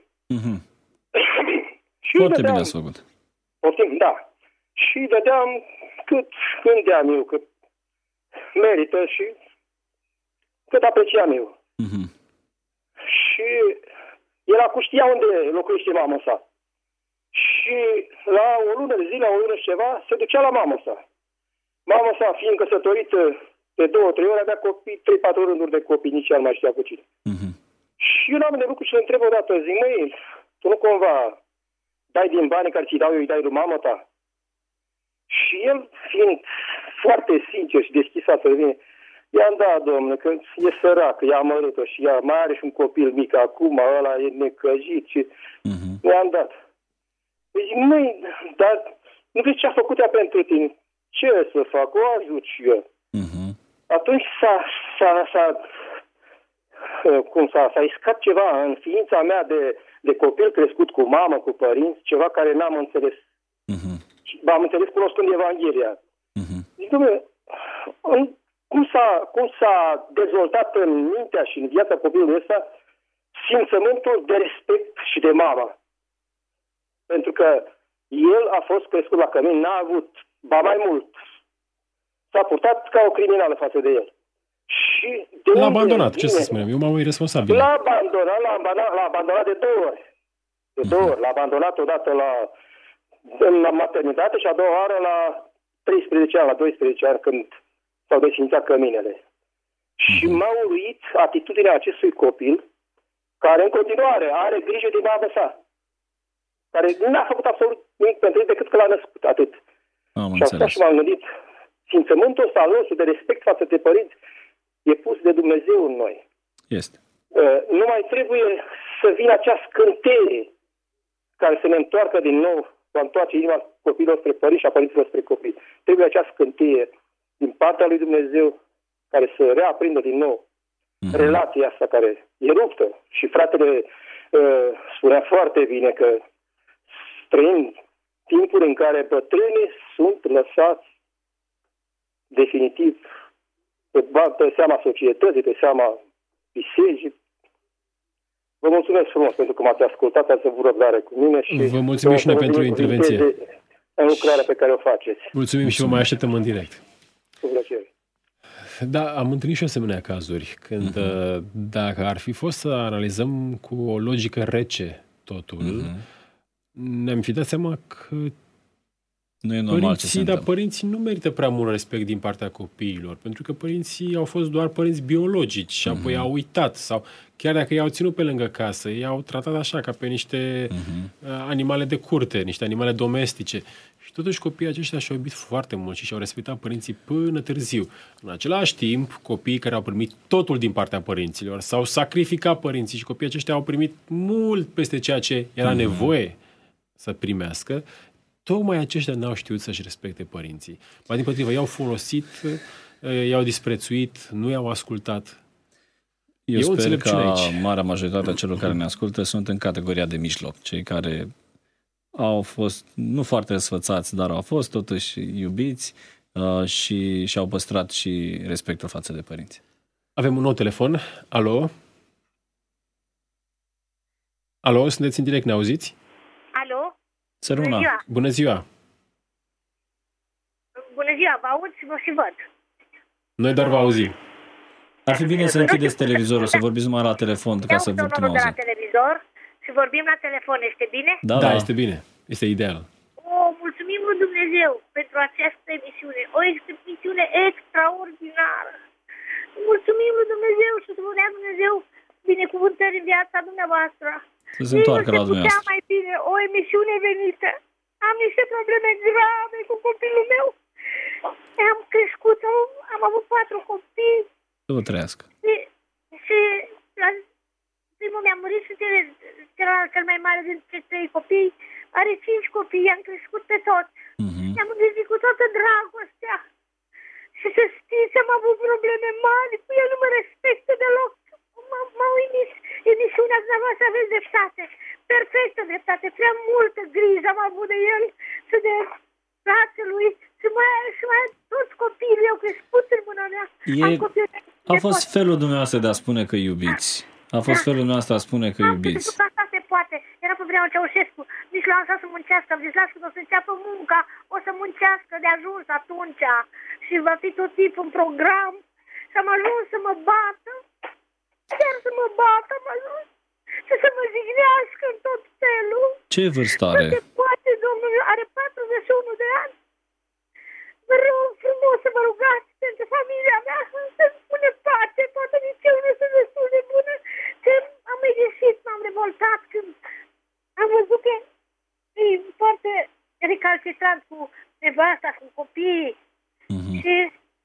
S4: Și
S3: foarte bine ați făcut.
S4: Da. Și dădeam cât gândeam eu, cât merită și cât apreciam eu. Și el acum știa unde locuiește mama sa. Și la o lună de zile, o lună și ceva, se ducea la mama sa. Mama sa, fiind căsătorită de 2-3 ori, avea copii, 3-4 rânduri de copii, nici el mai știa cu cine. Și eu n-am de lucru și îl întreb odată, zic, măi, tu nu cumva dai din banii care ți-i dau eu, îi dai lui mama ta? Și el, fiind foarte sincer și deschis față de mine, i-am dat, domnule, că e săracă, e amărâtă și ea mai are și un copil mic acum, ăla e necăjit și i-am dat. Deci, măi, dar nu vezi ce a făcut ea pentru tine? Ce să fac? O ajut și eu. Atunci s-a iscat ceva în ființa mea de copil crescut cu mamă, cu părinți, ceva care n-am înțeles. M-am înțeles cunoscând Evanghelia. Zic, dom'le, cum s-a dezvoltat în mintea și în viața copilului ăsta simțământul de respect și de mamă. Pentru că el a fost crescut la cămin, n-a avut, ba mai mult, s-a purtat ca o criminală față de el. Și
S2: l-a abandonat, ce să spunem, eu m-am irresponsabil.
S4: L-a abandonat de 2 ori. De 2 ori. L-a abandonat odată la maternitate și a doua oară la 13 ani, la 12 ani, când s-au desfințat căminele. Și m-a uluit atitudinea acestui copil, care în continuare are grijă de mama sa, care n-a făcut absolut nimic pentru el decât că l-a născut, atât. Și asta și m-am gândit, simțământul ăsta al nostru de respect față de părinți e pus de Dumnezeu în noi.
S3: Este.
S4: Nu mai trebuie să vină acea scânteie care să ne întoarcă din nou, să întoarce inima copiilor spre părinți și a părinților spre copii. Trebuie acea scânteie din partea lui Dumnezeu care să reaprindă din nou relația asta care e ruptă. Și fratele spunea foarte bine că trăim timpuri în care bătrânii sunt lăsați definitiv pe seama societății, pe seama bisericii. Vă mulțumesc frumos pentru că m-ați ascultat, ați avut răbdare cu mine și
S2: vă mulțumim și noi pentru intervenție.
S4: În lucrarea pe care o faceți.
S2: Mulțumim și vă mai așteptăm în direct.
S4: Cu plăcere.
S2: Da, am întâlnit și asemenea cazuri, când dacă ar fi fost să analizăm cu o logică rece totul, ne-am fi dat seama că
S3: nu e normal ce se întâmplă.
S2: Părinții nu merită prea mult respect din partea copiilor, pentru că părinții au fost doar părinți biologici și apoi au uitat, sau chiar dacă i-au ținut pe lângă casă, i-au tratat așa ca pe niște animale de curte, niște animale domestice. Și totuși copiii aceștia și-au iubit foarte mult și și-au respectat părinții până târziu. În același timp, copiii care au primit totul din partea părinților s-au sacrificat părinții și copiii aceștia au primit mult peste ceea ce era nevoie să primească. Tocmai aceștia n-au știut să-și respecte părinții. Mai din potrivă, i-au folosit, i-au disprețuit, nu i-au ascultat.
S3: Eu sper că marea majoritate a celor care ne ascultă sunt în categoria de mijloc. Cei care au fost nu foarte sfățați, dar au fost totuși iubiți și și-au păstrat și respectul față de părinți.
S2: Avem un nou telefon. Alo? Alo, sunteți în direct, ne auziți?
S5: Alo?
S3: Săruna.
S2: Bună ziua!
S5: Bună ziua, vă aud și vă și văd.
S2: Noi doar vă auzim.
S3: Ar fi bine să închideți televizorul, să vorbiți numai la telefon, ca să vă putem auzi.
S5: de la televizor și vorbim la telefon, este bine?
S2: Da, este bine. Este ideal.
S5: Mulțumim lui Dumnezeu pentru această emisiune. O emisiune extraordinară. Mulțumim lui Dumnezeu și să vă dea Dumnezeu binecuvântări în viața dumneavoastră.
S3: Să se întoarcă la dumneavoastră.
S5: mai bine o emisiune venită. Am niște probleme grave cu copilul meu. Am crescut, am avut 4 copii.
S3: Să vă trăiască.
S5: Și la primul mi-a murit și celălalt cel mai mare dintre 3 copii are 5 copii, i-am crescut pe toți. I-am îngrijit cu toată dragostea. Și să știți, am avut probleme mari cu el, nu mă respectă deloc. M-a uimit. Emisiunea dumneavoastră, aveți dreptate. Perfectă dreptate. Prea multă grijă am avut de el și de frații lui și mai toți copiii au crescut în mâna mea.
S3: A fost felul dumneavoastră de a spune că iubiți. A fost felul dumneavoastră a spune că iubiți.
S5: Asta se poate. Era pe vremea Ceaușescu. Nici l-am lăsat să muncească. Am zis, lasă că o să înceapă munca. O să muncească de ajuns atunci. Și va fi tot timpul în program. Și am ajuns să mă bată. Chiar să mă bată am ajuns. Și să mă jignească în tot felul.
S3: Ce vârstă are?
S5: Se poate, domnul, are 41 de ani. Vă rog frumos să mă rugați pentru familia mea, să-mi spune pace, poate nici eu nu sunt destul de bună, că am mai greșit, m-am revoltat când am văzut că e foarte recalcitrant cu nevasta, cu copiii și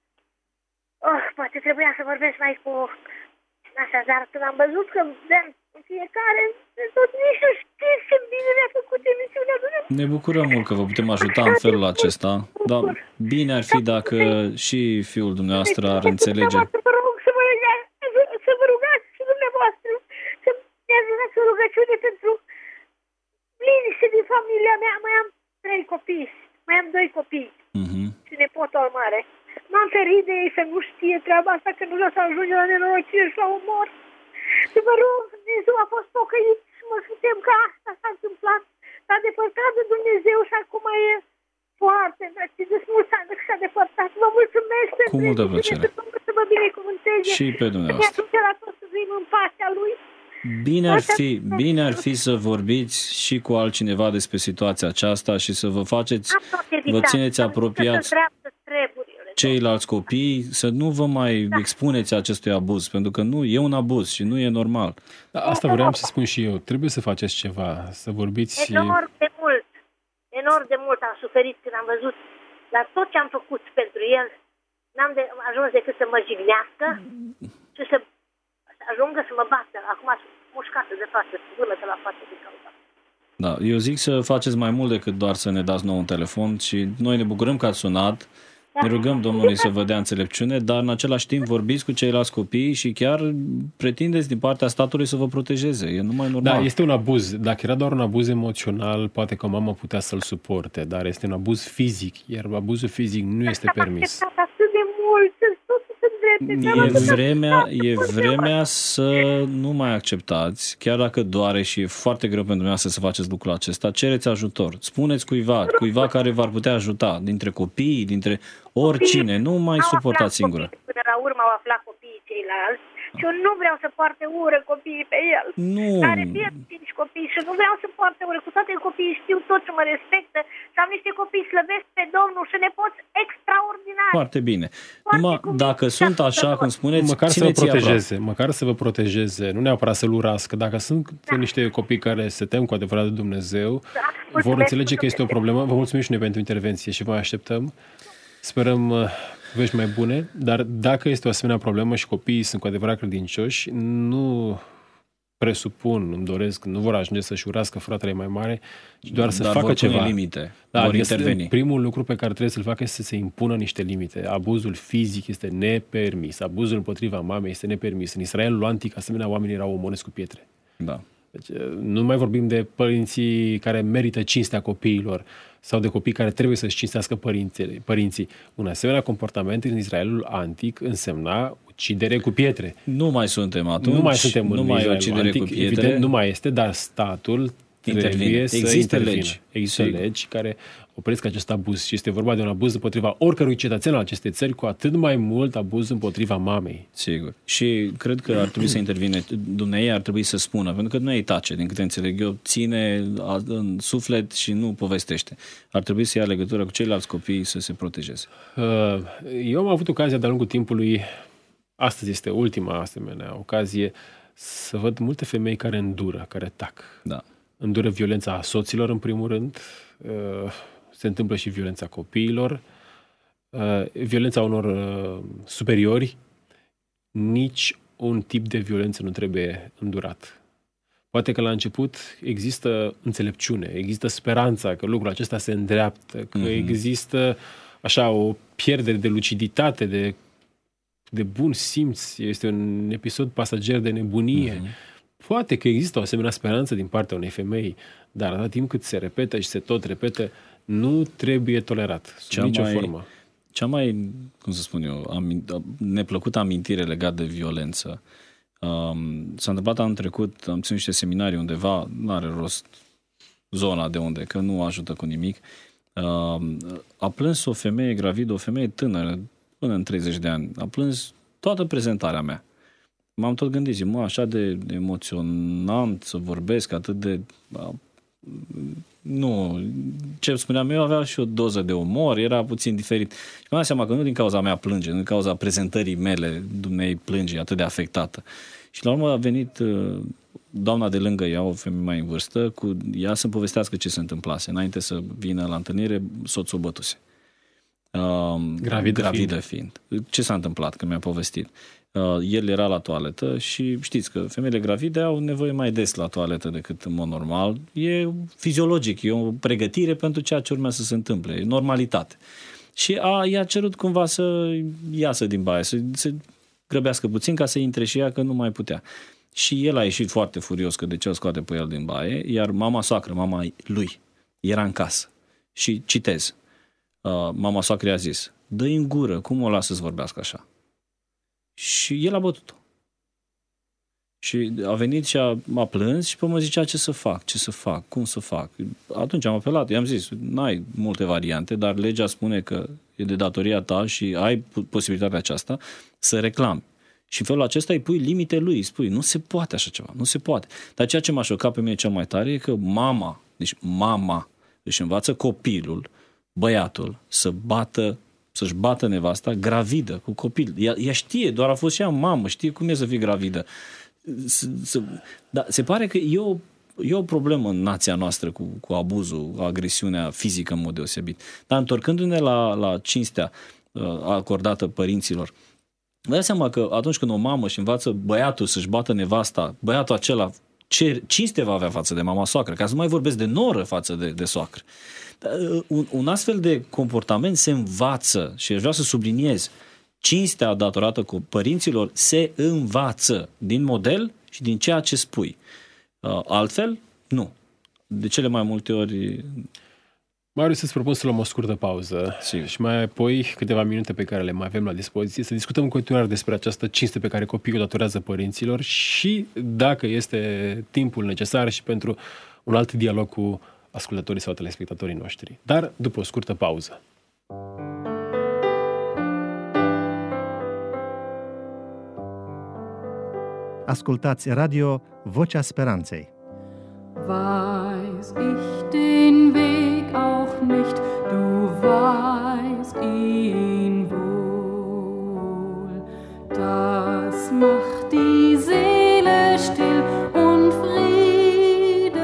S5: poate trebuia să vorbesc mai cu așa, dar când am văzut că în fiecare, tot nici nu știți ce bine mi-a făcut emisiunea dumneavoastră.
S3: Ne bucurăm mult că vă putem ajuta în felul acesta, dar bine ar fi dacă și fiul dumneavoastră ar înțelege.
S5: Vă rog să vă rugați și dumneavoastră, să-mi ajutați o rugăciune pentru liniște din familia mea. Mai am 3 copii, mai am 2 copii și nepotul al mare. M-am ferit de ei să nu știe treaba asta, că nu vreau să ajunge la nenorocire și la omor. Și vă rog, Dumnezeu a fost pocăit și mă suntem că asta s-a întâmplat. S-a depărtat de Dumnezeu și acum e foarte îndrăcit. De mulți ani că s-a depărtat. Vă mulțumesc
S3: cu multă plăcere.
S5: Să vă binecuvânteze.
S3: Și pe dumneavoastră.
S5: Și la toți să fim în pacea Lui.
S3: Bine ar fi să vorbiți și cu altcineva despre situația aceasta și să vă faceți, vă țineți apropiați ceilalți copii, să nu vă mai expuneți acestui abuz, pentru că nu e un abuz și nu e normal.
S2: Da, asta vreau să spun și eu. Trebuie să faceți ceva, să vorbiți.
S5: Enorm de mult am suferit când am văzut, dar tot ce am făcut pentru el, n-am ajuns decât să mă jignească și să ajungă să mă bată. Acum mușcată de față, vâlătă la față din cauza.
S3: Da, eu zic să faceți mai mult decât doar să ne dați nou un telefon și noi ne bucurăm că ați sunat. Ne rugăm Domnului să vă dea înțelepciune, dar în același timp vorbiți cu ceilalți copii și chiar pretindeți din partea statului să vă protejeze. E numai normal.
S2: Da, este un abuz. Dacă era doar un abuz emoțional, poate că mama putea să-l suporte, dar este un abuz fizic, iar abuzul fizic nu este permis.
S5: Atât de mult,
S3: E vremea să nu mai acceptați, chiar dacă doare și e foarte greu pentru dumneavoastră să faceți lucrul acesta, cereți ajutor. Spuneți cuiva care v-ar putea ajuta, dintre copii, dintre oricine, nu mai suportați singură.
S5: Până la urmă au aflat copiii ceilalți și eu nu vreau să poarte ură copiii pe el.
S3: Nu.
S5: Are 5 copii și nu vreau să poarte ură. Cu toate copiii știu tot și mă respectă și am niște copii slăvesc pe Domnul și nepoți extraordinari.
S3: Foarte bine. Numai dacă sunt așa, cum spuneți,
S2: măcar să vă protejeze, nu neapărat să-l urască. Dacă sunt niște copii care se tem cu adevărat de Dumnezeu, vor înțelege că este o problemă. Vă mulțumim și noi pentru intervenție și vă așteptăm. Sperăm vești mai bune, dar dacă este o asemenea problemă și copiii sunt cu adevărat credincioși, nu presupun, îmi doresc, nu vor ajunge să-și urască fratele mai mare, ci doar să facă ceva.
S3: Limite,
S2: vor interveni. Primul lucru pe care trebuie să-l facă este să se impună niște limite. Abuzul fizic este nepermis, abuzul împotriva mamei este nepermis. În Israelul antic, asemenea, oamenii erau omorâți cu pietre.
S3: Da.
S2: Deci, nu mai vorbim de părinții care merită cinstea copiilor sau de copii care trebuie să-și cinstească părinții. Un asemenea comportament în Israelul antic însemna ucidere cu pietre.
S3: Nu mai suntem atunci.
S2: Nu mai suntem în
S3: Israelul
S2: ucidere
S3: antic,
S2: cu pietre. Evident, nu mai este, dar statul trebuie să intervină. Există legi care opresc acest abuz și este vorba de un abuz împotriva oricărui cetățean al acestei țări, cu atât mai mult abuz împotriva mamei.
S3: Sigur. Și cred că ar trebui să intervine. Dumnezeu ar trebui să spună, pentru că Dumnezeu tace, din câte înțeleg eu, ține în suflet și nu povestește. Ar trebui să ia legătură cu ceilalți copii să se protejeze.
S2: Eu am avut ocazia de-a lungul timpului, astăzi este ultima asemenea ocazie, să văd multe femei care îndură, care tac.
S3: Da.
S2: Îndură violența soților, în primul rând, se întâmplă și violența copiilor, violența unor superiori. Nici un tip de violență nu trebuie îndurat. Poate că la început există înțelepciune, există speranța că lucrul acesta se îndreaptă, că există așa o pierdere de luciditate, de bun simț, este un episod pasager de nebunie. Poate că există o asemenea speranță din partea unei femei, dar atât timp cât se repetă și se tot repetă, nu trebuie tolerat sub nicio formă.
S3: Cea mai, cum să spun eu, neplăcută amintire legată de violență. S-a întâmplat anul trecut, am ținut niște seminarii undeva, nu are rost zona de unde, că nu ajută cu nimic. A plâns o femeie gravidă, o femeie tânără, până în 30 de ani. A plâns toată prezentarea mea. M-am tot gândit, zic, așa de emoționant să vorbesc, atât de... Nu, ce spuneam eu avea și o doză de umor, era puțin diferit. Și mi-am dat seama că nu din cauza mea plânge, nu din cauza prezentării mele, dumnei plânge, atât de afectată. Și la urmă a venit doamna de lângă ea, o femeie mai în vârstă, cu ea să-mi povestească ce se întâmplase. Înainte să vină la întâlnire, soțul bătuse. Gravidă fiind. Ce s-a întâmplat? Că mi-a povestit. El era la toaletă și știți că femeile gravide au nevoie mai des la toaletă decât în mod normal. E fiziologic, e o pregătire pentru ceea ce urmează să se întâmple, e normalitate. Și i-a cerut cumva să iasă din baie, să se grăbească puțin ca să intre și ea, că nu mai putea. Și el a ieșit foarte furios că de ce o scoate pe el din baie, iar mama soacră, mama lui, era în casă. Și citez, mama soacră i-a zis, dă-i în gură, cum o lasă să vorbească așa? Și el a bătut-o. Și a venit și m-a plâns și pe mă zicea ce să fac, cum să fac. Atunci am apelat, i-am zis, n-ai multe variante, dar legea spune că e de datoria ta și ai posibilitatea aceasta să reclami. Și în felul acesta îi pui limite lui, îi spui, nu se poate așa ceva, nu se poate. Dar ceea ce m-a șocat pe mine cel mai tare e că mama își învață copilul, băiatul, să-și bată nevasta gravidă cu copil. Ea știe, doar a fost și ea mamă, știe cum e să fii gravidă. Dar se pare că e o problemă în nația noastră cu abuzul, agresiunea fizică în mod deosebit. Dar întorcându-ne la cinstea acordată părinților, vă dați seama că atunci când o mamă își învață băiatul să-și bată nevasta, băiatul acela ce cinste va avea față de mama soacră, ca să nu mai vorbesc de noră față de soacră. Un astfel de comportament se învață și aș vrea să subliniez, cinstea datorată cu părinților se învață din model și din ceea ce spui. Altfel, nu. De cele mai multe ori...
S2: Marius, îți propun să luăm o scurtă pauză. Sigur. Și mai apoi câteva minute pe care le mai avem la dispoziție să discutăm în continuare despre această cinste pe care copiii o datorează părinților și dacă este timpul necesar și pentru un alt dialog cu ascultătorii sau telespectatorii noștri. Dar după o scurtă pauză.
S6: Ascultați radio Vocea Speranței.
S7: Weiß ich den Weg auch nicht, du weißt ihn wohl. Das macht die Seele still und friedevoll.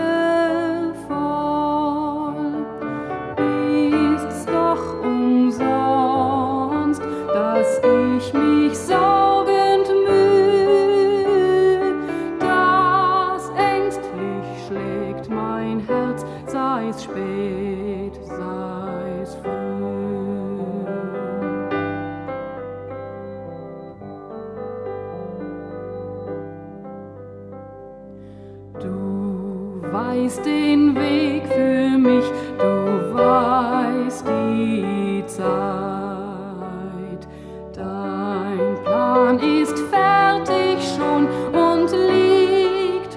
S7: Ist's doch umsonst, dass ich mich sorgend müh, das ängstlich schlägt mein Herz, sei's spät, sei's früh. Du weißt den Weg für mich, du weißt die Zeit. Dein Plan ist fertig schon und liegt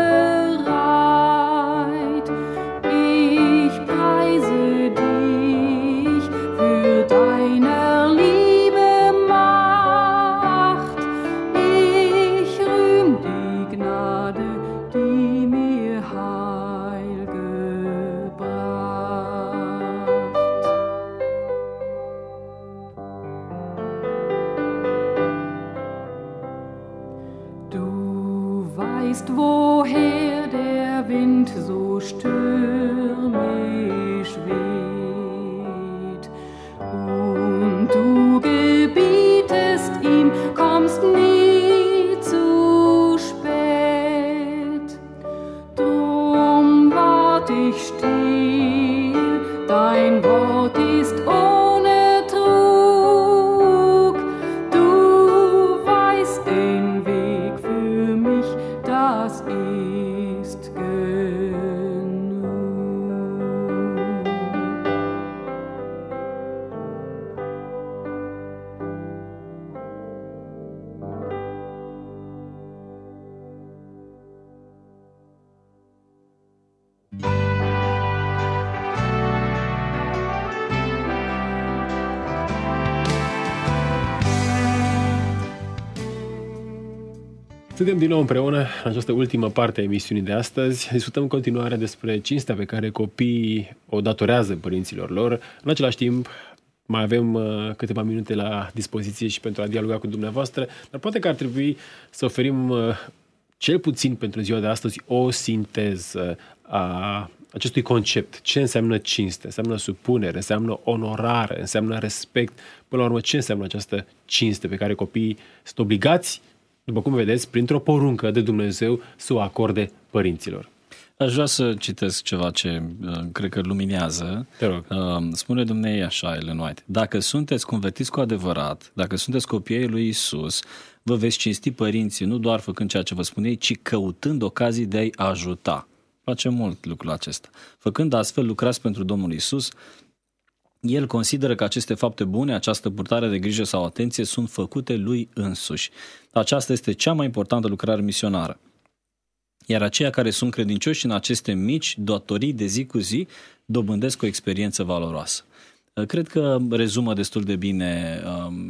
S7: bereit. Ich preise dich für deiner Liebe Macht. Ich rühm die Gnade, die mir Heil gebracht. dein Wort ist ohne Trug. Du weißt den Weg für mich, das ist genug.
S2: Suntem din nou împreună în această ultimă parte a emisiunii de astăzi. Discutăm în continuare despre cinstea pe care copiii o datorează părinților lor. În același timp, mai avem câteva minute la dispoziție și pentru a dialoga cu dumneavoastră, dar poate că ar trebui să oferim cel puțin pentru ziua de astăzi o sinteză a acestui concept. Ce înseamnă cinste? Înseamnă supunere, înseamnă onorare, înseamnă respect. Până la urmă, ce înseamnă această cinste pe care copiii sunt obligați, după cum vedeți, printr-o poruncă de Dumnezeu să o acorde părinților?
S3: Aș vrea să citesc ceva ce cred că luminează.
S2: Te rog.
S3: Spune Dumnezeu așa, Ellen White: dacă sunteți convertiți cu adevărat, dacă sunteți copiii lui Iisus, vă veți cinsti părinții nu doar făcând ceea ce vă spune ei, ci căutând ocazii de a-i ajuta. Face mult lucrul acesta. Făcând astfel, lucrați pentru Domnul Iisus. El consideră că aceste fapte bune, această purtare de grijă sau atenție sunt făcute lui însuși. Aceasta este cea mai importantă lucrare misionară. Iar aceia care sunt credincioși în aceste mici datorii de zi cu zi dobândesc o experiență valoroasă. Cred că rezumă destul de bine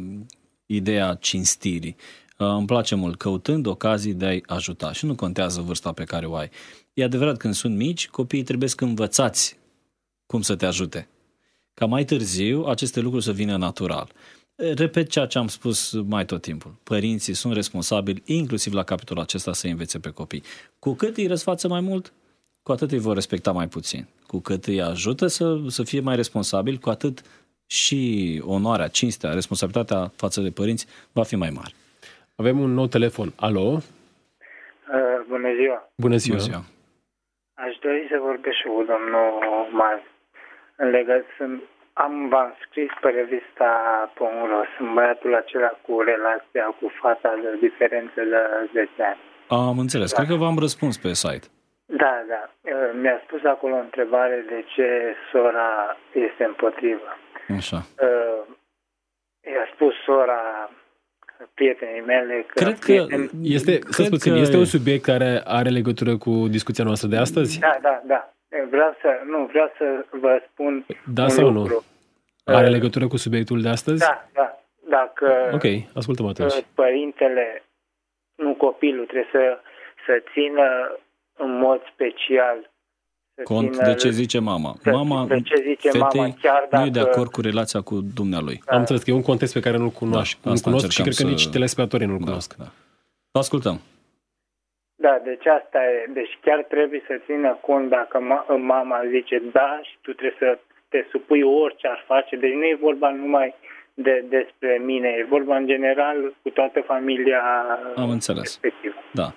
S3: ideea cinstirii. Îmi place mult, căutând ocazii de a-i ajuta. Și nu contează vârsta pe care o ai. E adevărat, când sunt mici, copiii trebuie să învățați cum să te ajute. Ca mai târziu aceste lucruri să vină natural. Repet ceea ce am spus mai tot timpul. Părinții sunt responsabili, inclusiv la capitolul acesta, să învețe pe copii. Cu cât îi răsfață mai mult, cu atât îi vor respecta mai puțin. Cu cât îi ajută să fie mai responsabili, cu atât și onoarea, cinstea, responsabilitatea față de părinți va fi mai mare.
S2: Avem un nou telefon. Alo?
S4: Bună ziua!
S2: Bună ziua!
S3: Bună ziua.
S4: Aș dori să vorbesc și cu domnul Mar. V-am scris pe revista.ro. Sunt băiatul acela cu relația cu fata de diferență de 10 ani.
S3: Am înțeles. Da. Cred că v-am răspuns pe site.
S4: Da. Mi-a spus acolo o întrebare de ce sora este împotrivă.
S3: Așa.
S4: I-a spus sora prietenii mele că...
S2: Cred că este un subiect care are legătură cu discuția noastră de astăzi?
S4: Da. Vreau să vă spun
S2: da sau lucru. Nu? Are legătură cu subiectul de astăzi?
S4: Da. Dacă
S2: ok, ascultăm atunci.
S4: Părintele, nu copilul, trebuie să țină în mod special
S3: cont de ce zice mama. Mama fetei nu e de acord cu relația cu dumnealui.
S2: Am înțeles că e un context pe care nu-l cunoști. Nu cunosc și cred că nici telespectatorii nu-l cunosc.
S3: Da. Ascultăm.
S4: Da, deci asta e. Deci chiar trebuie să țină cont dacă mama zice da și tu trebuie să te supui orice ar face. Deci nu e vorba numai despre mine, e vorba în general cu toată familia.
S3: Am înțeles.
S4: Respectivă.
S3: Da.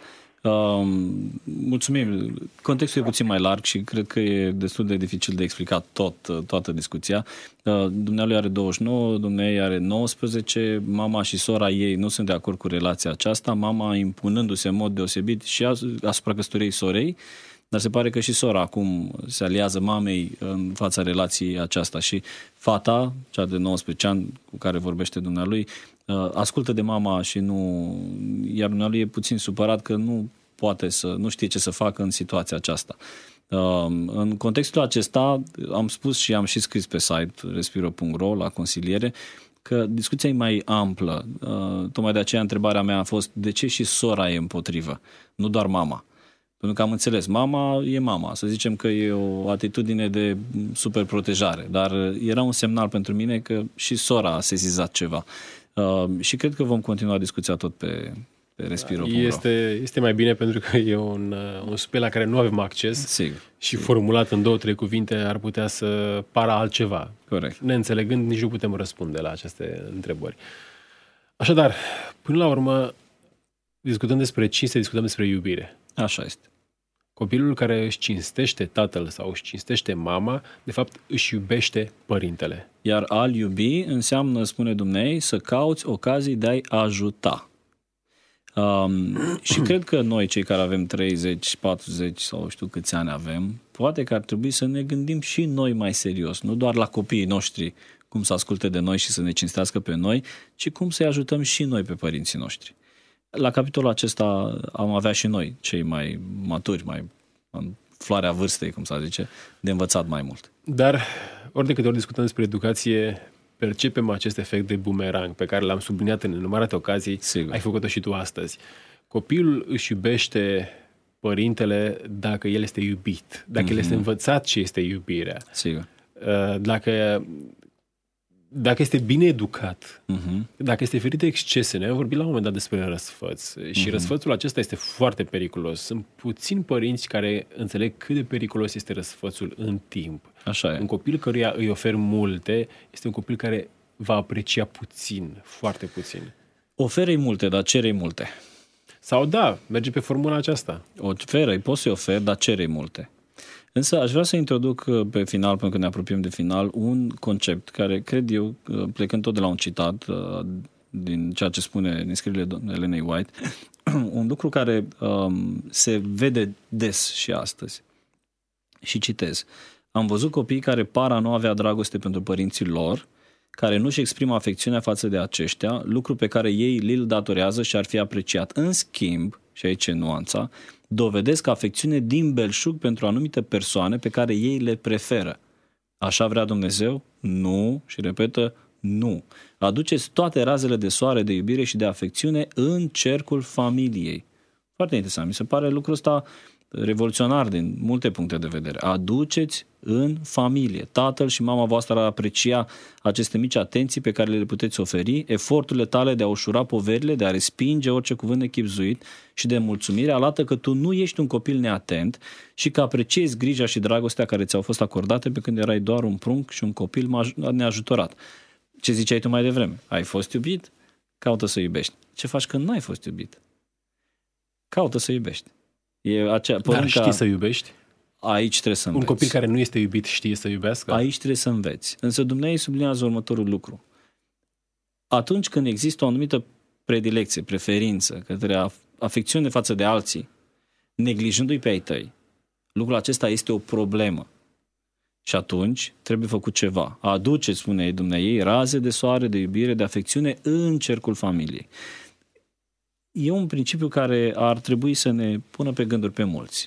S3: Mulțumim. Contextul e puțin mai larg și cred că e destul de dificil de explicat toată discuția. Dumnealui are 29, dumneai are 19, mama și sora ei nu sunt de acord cu relația aceasta, mama impunându-se în mod deosebit și asupra căsătoriei sorei, dar se pare că și sora acum se aliază mamei în fața relației aceasta și fata, cea de 19 ani cu care vorbește dumnealui, ascultă de mama și iar dumnealui e puțin supărat că nu știe ce să facă în situația aceasta. În contextul acesta am spus și am și scris pe site respiro.ro la consiliere că discuția e mai amplă. Tocmai de aceea întrebarea mea a fost de ce și sora e împotrivă, nu doar mama. Pentru că am înțeles, mama e mama, să zicem că e o atitudine de superprotejare, dar era un semnal pentru mine că și sora a sesizat ceva. Și cred că vom continua discuția tot pe respiro.ro.
S2: Este mai bine pentru că e un subiect la care nu avem acces.
S3: Sigur.
S2: Formulat în 2-3 cuvinte ar putea să pară altceva.
S3: Corect.
S2: Neînțelegând, nici nu putem răspunde la aceste întrebări. Așadar, până la urmă, discutăm despre cinste, discutăm despre iubire.
S3: Așa este.
S2: Copilul care își cinstește tatăl sau își cinstește mama, de fapt își iubește părintele.
S3: Iar a-l iubi înseamnă, spune Dumnezeu, să cauți ocazii de a-i ajuta. Și cred că noi, cei care avem 30, 40 sau știu câți ani avem, poate că ar trebui să ne gândim și noi mai serios, nu doar la copiii noștri, cum să asculte de noi și să ne cinstească pe noi, ci cum să-i ajutăm și noi pe părinții noștri. La capitolul acesta am avea și noi, cei mai maturi, mai în floarea vârstei, cum să zice, de învățat mai mult.
S2: Dar ori de câte ori discutăm despre educație, percepem acest efect de bumerang pe care l-am subliniat în nenumărate ocazii. Sigur. Ai făcut-o și tu astăzi. Copilul își iubește părintele dacă el este iubit, dacă el este învățat ce este iubirea.
S3: Sigur.
S2: Dacă este bine educat, dacă este ferit de excese. Noi am vorbit la un moment dat despre răsfăț și răsfățul acesta este foarte periculos. Sunt puțini părinți care înțeleg cât de periculos este răsfățul în timp.
S3: Așa e.
S2: Un copil căruia îi ofer multe este un copil care va aprecia puțin, foarte puțin.
S3: Oferă-i multe, dar cere-i multe.
S2: Sau merge pe formula aceasta.
S3: Oferă-i, poți să-i oferi, dar cere-i multe. Însă aș vrea să introduc pe final, pentru că ne apropiem de final, un concept care, cred eu, plecând tot de la un citat din ceea ce spune în scrierile Elenei White, un lucru care se vede des și astăzi. Și citez. Am văzut copii care par a nu avea dragoste pentru părinții lor, care nu-și exprimă afecțiunea față de aceștia, lucru pe care ei îl datorează și ar fi apreciat. În schimb, și aici e nuanța, dovedesc afecțiune din belșug pentru anumite persoane pe care ei le preferă. Așa vrea Dumnezeu? Nu. Și repetă, nu. Aduceți toate razele de soare, de iubire și de afecțiune în cercul familiei. Foarte interesant. Mi se pare lucrul ăsta revoluționar din multe puncte de vedere. Aduceți în familie. Tatăl și mama voastră ar aprecia aceste mici atenții pe care le puteți oferi, eforturile tale de a ușura poverile, de a respinge orice cuvânt nechibzuit și de mulțumire arată că tu nu ești un copil neatent și că apreciezi grija și dragostea care ți-au fost acordate pe când erai doar un prunc și un copil neajutorat. Ce ziceai tu mai devreme? Ai fost iubit? Caută să iubești. Ce faci când n-ai fost iubit? Caută să iubești.
S2: Dar știi să iubești?
S3: Aici trebuie să înveți.
S2: Un copil care nu este iubit știe să iubească?
S3: Aici trebuie să înveți. Însă Dumnezeu sublinează următorul lucru. Atunci când există o anumită predilecție, preferință către afecțiune față de alții, neglijându-i pe ai tăi, lucrul acesta este o problemă. Și atunci trebuie făcut ceva. Aduceți, spune Dumnezeu, raze de soare, de iubire, de afecțiune în cercul familiei. E un principiu care ar trebui să ne pună pe gânduri pe mulți.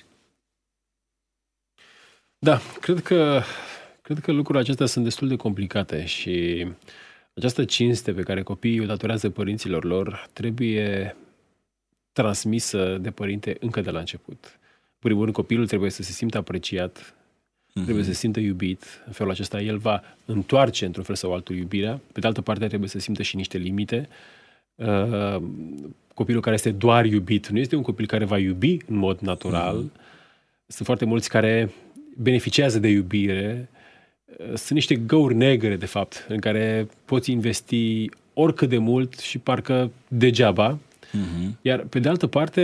S2: Da, cred că lucrurile acestea sunt destul de complicate și această cinste pe care copiii o datorează părinților lor trebuie transmisă de părinte încă de la început. În primul rând, copilul trebuie să se simtă apreciat, trebuie să se simtă iubit. În felul acesta el va întoarce într-un fel sau altul iubirea. Pe de altă parte trebuie să simtă și niște limite. Copilul care este doar iubit nu este un copil care va iubi în mod natural. Sunt foarte mulți care beneficiază de iubire. Sunt niște găuri negre, de fapt, în care poți investi oricât de mult și parcă degeaba. Iar, pe de altă parte,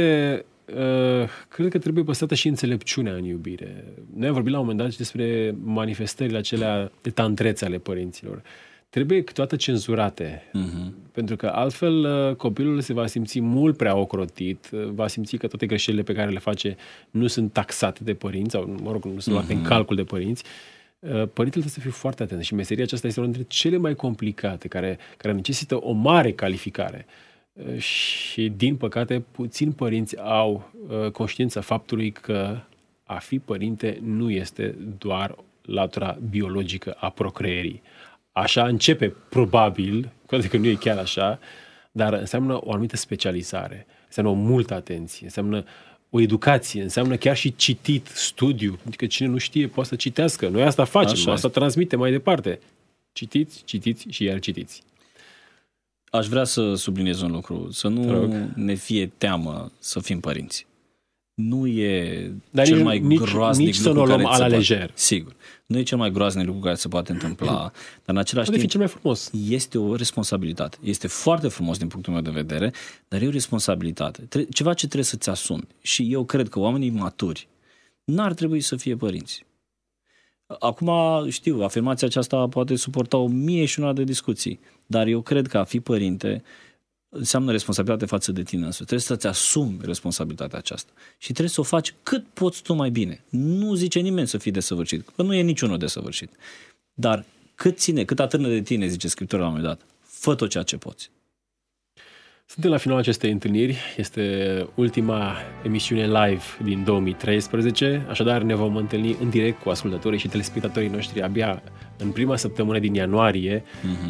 S2: cred că trebuie păstrată și înțelepciunea în iubire. Noi am vorbit la un moment dat despre manifestările acelea de tandrețe ale părinților. Trebuie câteodată cenzurate, pentru că altfel copilul se va simți mult prea ocrotit, va simți că toate greșelile pe care le face nu sunt taxate de părinți sau, mă rog, nu sunt luate în calcul de părinți. Părintele trebuie să fie foarte atent și meseria aceasta este una dintre cele mai complicate, care necesită o mare calificare. Și, din păcate, puțini părinți au conștiința faptului că a fi părinte nu este doar latura biologică a procreierii. Așa începe, probabil, cu toate că nu e chiar așa, dar înseamnă o anumită specializare, înseamnă o multă atenție, înseamnă o educație, înseamnă chiar și citit, studiu, adică cine nu știe poate să citească. Noi asta facem, așa asta transmitem mai departe. Citiți și iar citiți.
S3: Aș vrea să subliniez un lucru, să nu ne fie teamă să fim părinți. Nu e cel mai groaznic lucru care se poate. Sigur. Nu e cel mai groaznic lucru care se poate întâmpla, dar în același timp
S2: cel mai frumos.
S3: Este o responsabilitate. Este foarte frumos din punctul meu de vedere, dar e o responsabilitate. Ceva ce trebuie să-ți asumi. Și eu cred că oamenii maturi n-ar trebui să fie părinți. Acum, știu, afirmația aceasta poate suporta 1001 de discuții, dar eu cred că a fi părinte înseamnă responsabilitate față de tine însuți. Trebuie să-ți asumi responsabilitatea aceasta și trebuie să o faci cât poți tu mai bine. Nu zice nimeni să fii desăvârșit, că nu e niciunul desăvârșit. Dar cât atârnă de tine, zice Scriptura la un moment dat, fă tot ceea ce poți.
S2: Suntem la finalul acestei întâlniri. Este ultima emisiune live din 2013, așadar ne vom întâlni în direct cu ascultătorii și telespectatorii noștri abia în prima săptămână din ianuarie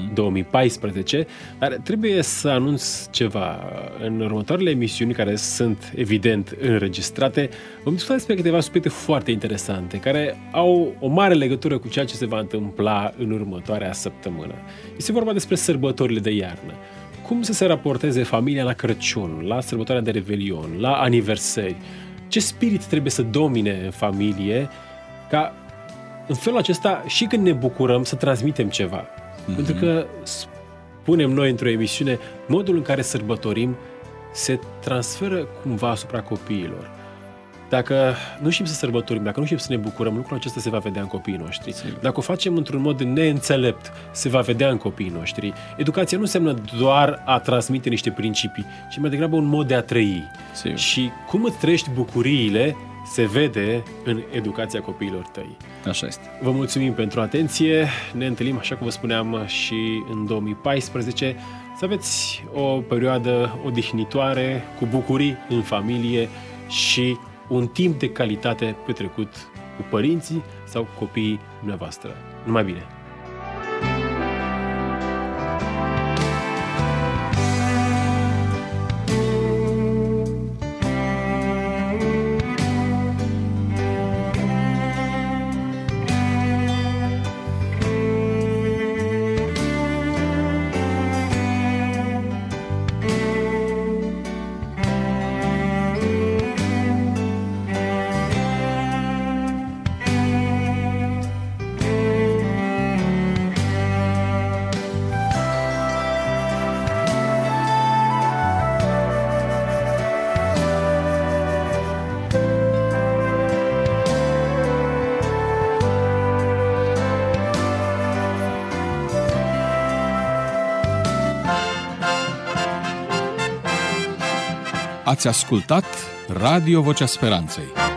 S2: 2014, dar trebuie să anunț ceva. În următoarele emisiuni, care sunt evident înregistrate, vom discuta despre câteva subiecte foarte interesante, care au o mare legătură cu ceea ce se va întâmpla în următoarea săptămână. Este vorba despre sărbătorile de iarnă. Cum să se raporteze familia la Crăciun, la sărbătoarea de Revelion, la aniversări? Ce spirit trebuie să domine în familie ca în felul acesta și când ne bucurăm să transmitem ceva? Pentru că spunem noi într-o emisiune, modul în care sărbătorim se transferă cumva asupra copiilor. Dacă nu știm să sărbătorim, dacă nu știm să ne bucurăm, lucrul acesta se va vedea în copiii noștri. Dacă o facem într-un mod neînțelept, se va vedea în copiii noștri. Educația nu înseamnă doar a transmite niște principii, ci mai degrabă un mod de a trăi. Și cum îți trăiești bucuriile se vede în educația copiilor tăi.
S3: Așa este.
S2: Vă mulțumim pentru atenție. Ne întâlnim, așa cum vă spuneam, și în 2014. Să aveți o perioadă odihnitoare, cu bucurii în familie și un timp de calitate petrecut cu părinții sau cu copiii dumneavoastră. Numai bine!
S8: Ați ascultat Radio Vocea Speranței.